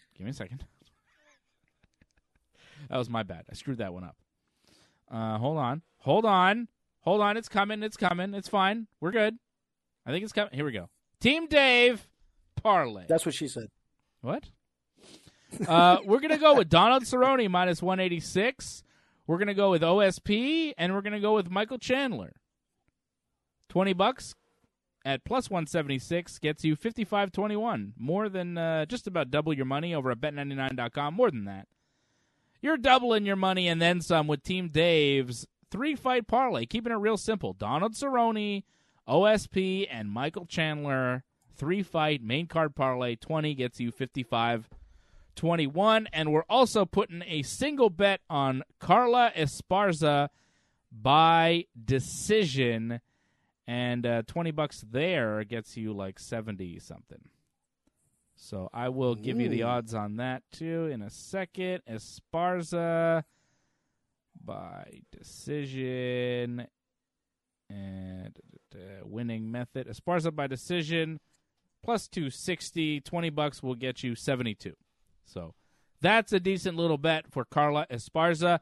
That was my bad. I screwed that one up. Hold on. It's coming. It's fine. We're good. I think it's coming. Here we go. Team Dave parlay. That's what she said. What? We're going to go with Donald Cerrone minus 186. We're going to go with OSP, and we're going to go with Michael Chandler. $20 at plus 176 gets you 55.21. More than just about double your money over at bet99.com. More than that. You're doubling your money and then some with Team Dave's 3-fight parlay. Keeping it real simple. Donald Cerrone, OSP, and Michael Chandler. 3-fight main card parlay. 20 gets you 55.21. And we're also putting a single bet on Carla Esparza by decision. And $20 there gets you like 70-something. So I will give you the odds on that, too, in a second. Esparza by decision and winning method. Esparza by decision plus 260. $20 will get you 72. So that's a decent little bet for Carla Esparza.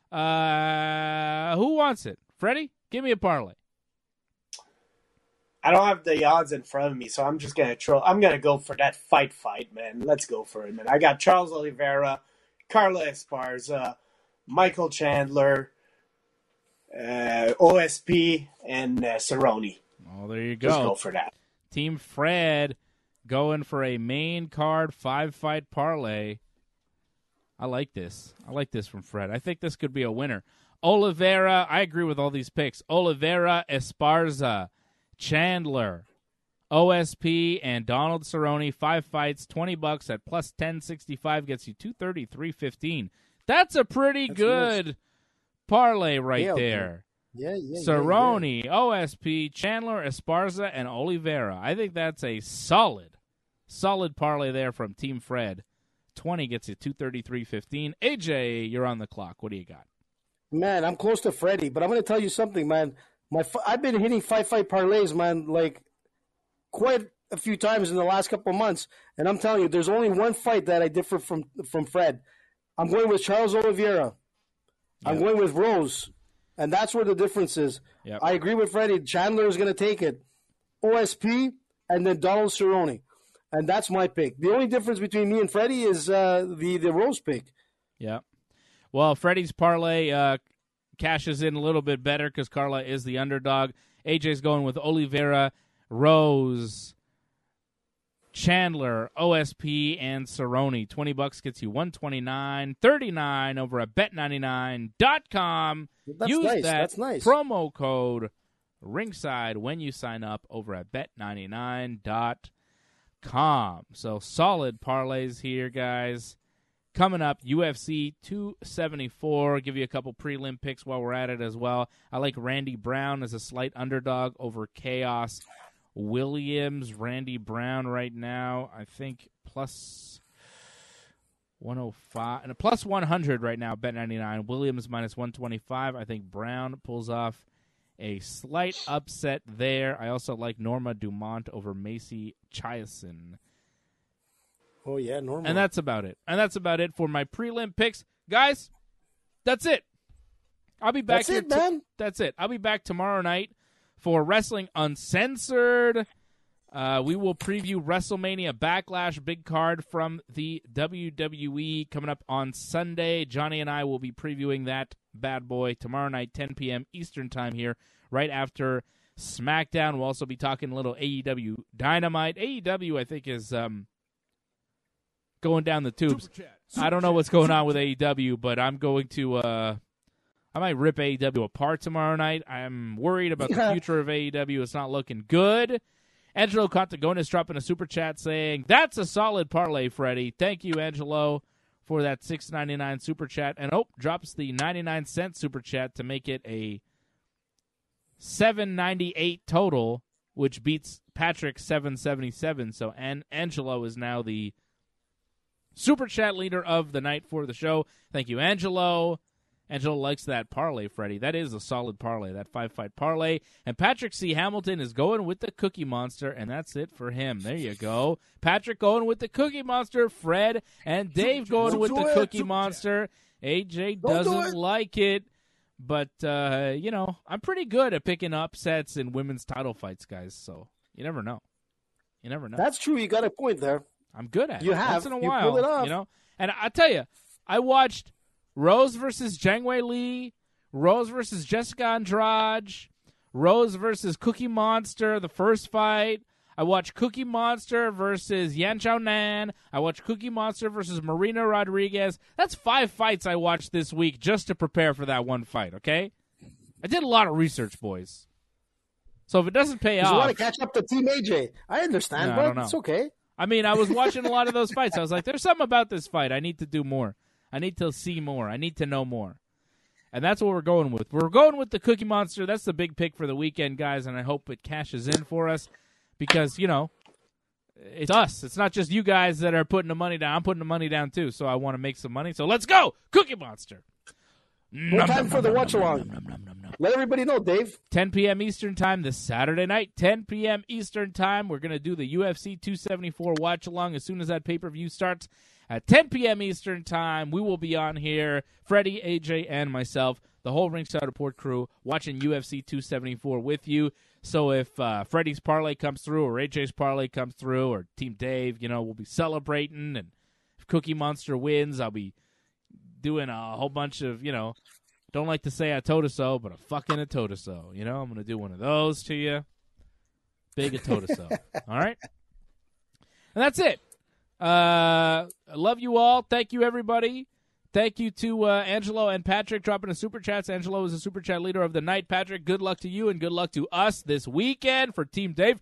Who wants it? Freddie, give me a parlay. I don't have the odds in front of me, so I'm just going to troll. I'm going to go for that fight, man. Let's go for it, man. I got Charles Oliveira, Carla Esparza, Michael Chandler, OSP, and Cerrone. Oh, there you go. Just go for that. Team Fred going for a main card 5-fight parlay. I like this. I like this from Fred. I think this could be a winner. Oliveira, I agree with all these picks. Oliveira, Esparza, Chandler, OSP, and Donald Cerrone. 5 fights, $20 at plus 1065 gets you 233.15. That's a pretty good nice parlay right there. Yeah. Cerrone, OSP, Chandler, Esparza, and Oliveira. I think that's a solid parlay there from Team Fred. 20 gets you 233.15. AJ, you're on the clock. What do you got? Man, I'm close to Freddie, but I'm going to tell you something, man. I've been hitting 5-fight parlays, man, like quite a few times in the last couple of months. And I'm telling you, there's only one fight that I differ from Fred. I'm going with Charles Oliveira. Yep. I'm going with Rose. And that's where the difference is. Yep. I agree with Freddie. Chandler is going to take it. OSP and then Donald Cerrone. And that's my pick. The only difference between me and Freddie is the Rose pick. Yeah. Well, Freddie's parlay cashes in a little bit better because Carla is the underdog. AJ's going with Oliveira, Rose, Chandler, OSP, and Cerrone. $20 gets you $129.39 over at bet99.com. Use nice. that That's nice. Promo code ringside when you sign up over at bet99.com. So solid parlays here, guys. Coming up, UFC 274. Give you a couple prelim picks while we're at it as well. I like Randy Brown as a slight underdog over Chaos Williams. Randy Brown right now, I think plus 105 and a plus 100 right now. Bet99. Williams minus 125. I think Brown pulls off a slight upset there. I also like Norma Dumont over Macy Chiasson. Oh, yeah, Norma. And that's about it. And that's about it for my prelim picks. Guys, that's it. I'll be back here. That's it, man. That's it. I'll be back tomorrow night for Wrestling Uncensored. We will preview WrestleMania Backlash, big card from the WWE coming up on Sunday. Johnny and I will be previewing that bad boy tomorrow night, 10 p.m. Eastern time here, right after SmackDown. We'll also be talking a little AEW Dynamite. AEW, I think, is going down the tubes. I don't know what's going on with AEW, but I'm going to I might rip AEW apart tomorrow night. I'm worried about the future of AEW. It's not looking good. Angelo Contagonis dropping a super chat saying, that's a solid parlay, Freddie. Thank you, Angelo, for that $6.99 super chat. And drops the 99-cent super chat to make it a $7.98 total, which beats Patrick's $7.77. So Angelo is now the super chat leader of the night for the show. Thank you, Angelo. Angelo likes that parlay, Freddie. That is a solid parlay, that 5-fight parlay. And Patrick C. Hamilton is going with the Cookie Monster, and that's it for him. There you go. Patrick going with the Cookie Monster. Fred and Dave going with the Cookie Monster. AJ doesn't like it. But, I'm pretty good at picking upsets in women's title fights, guys. So you never know. You never know. That's true. You got a point there. I'm good at it. You have. Once in a you while, pulled it off. And I tell you, I watched Rose versus Zhang Wei Li, Rose versus Jessica Andrade, Rose versus Cookie Monster, the first fight. I watched Cookie Monster versus Yan Xiaonan. I watched Cookie Monster versus Marina Rodriguez. That's 5 fights I watched this week just to prepare for that one fight, okay? I did a lot of research, boys. So if it doesn't pay off... You want to catch up to Team AJ. I understand, but it's okay. I mean, I was watching a lot of those fights. I was like, there's something about this fight. I need to do more. I need to see more. I need to know more. And that's what we're going with. We're going with the Cookie Monster. That's the big pick for the weekend, guys, and I hope it cashes in for us because, you know, it's us. It's not just you guys that are putting the money down. I'm putting the money down, too, so I want to make some money. So let's go, Cookie Monster. What time for the watch-along? Let everybody know, Dave. 10 p.m. Eastern Time this Saturday night. 10 p.m. Eastern Time. We're going to do the UFC 274 watch-along as soon as that pay-per-view starts. At 10 p.m. Eastern Time, we will be on here, Freddie, AJ, and myself, the whole Ringside Report crew, watching UFC 274 with you. So if Freddie's parlay comes through or AJ's parlay comes through or Team Dave, you know, we'll be celebrating. And if Cookie Monster wins, I'll be doing a whole bunch of, you know, don't like to say I told us so, but a told us so. You know, I'm going to do one of those to you. Big a told us so. All right? And that's it. I love you all. Thank you, everybody. Thank you to Angelo and Patrick dropping a super chats. Angelo is a super chat leader of the night. Patrick, good luck to you and good luck to us this weekend for Team Dave.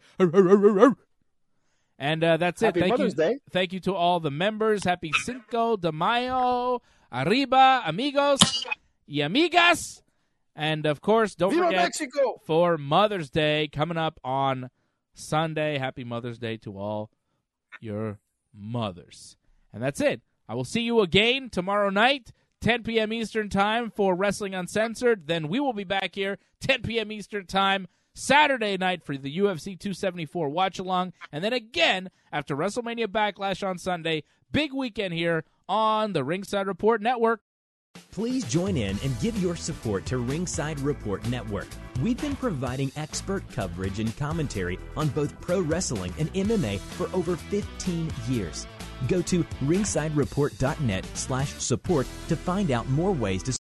And that's it. Happy Mother's Day. Thank you to all the members. Happy Cinco de Mayo. Arriba, amigos y amigas. And, of course, don't Viva forget Mexico. For Mother's Day coming up on Sunday. Happy Mother's Day to all your mothers. And that's it. I will see you again tomorrow night, 10 p.m. Eastern Time for Wrestling Uncensored. Then we will be back here, 10 p.m. Eastern Time, Saturday night for the UFC 274 watch-along. And then again, after WrestleMania Backlash on Sunday, big weekend here on the Ringside Report Network. Please join in and give your support to Ringside Report Network. We've been providing expert coverage and commentary on both pro wrestling and MMA for over 15 years. Go to ringsidereport.net/support to find out more ways to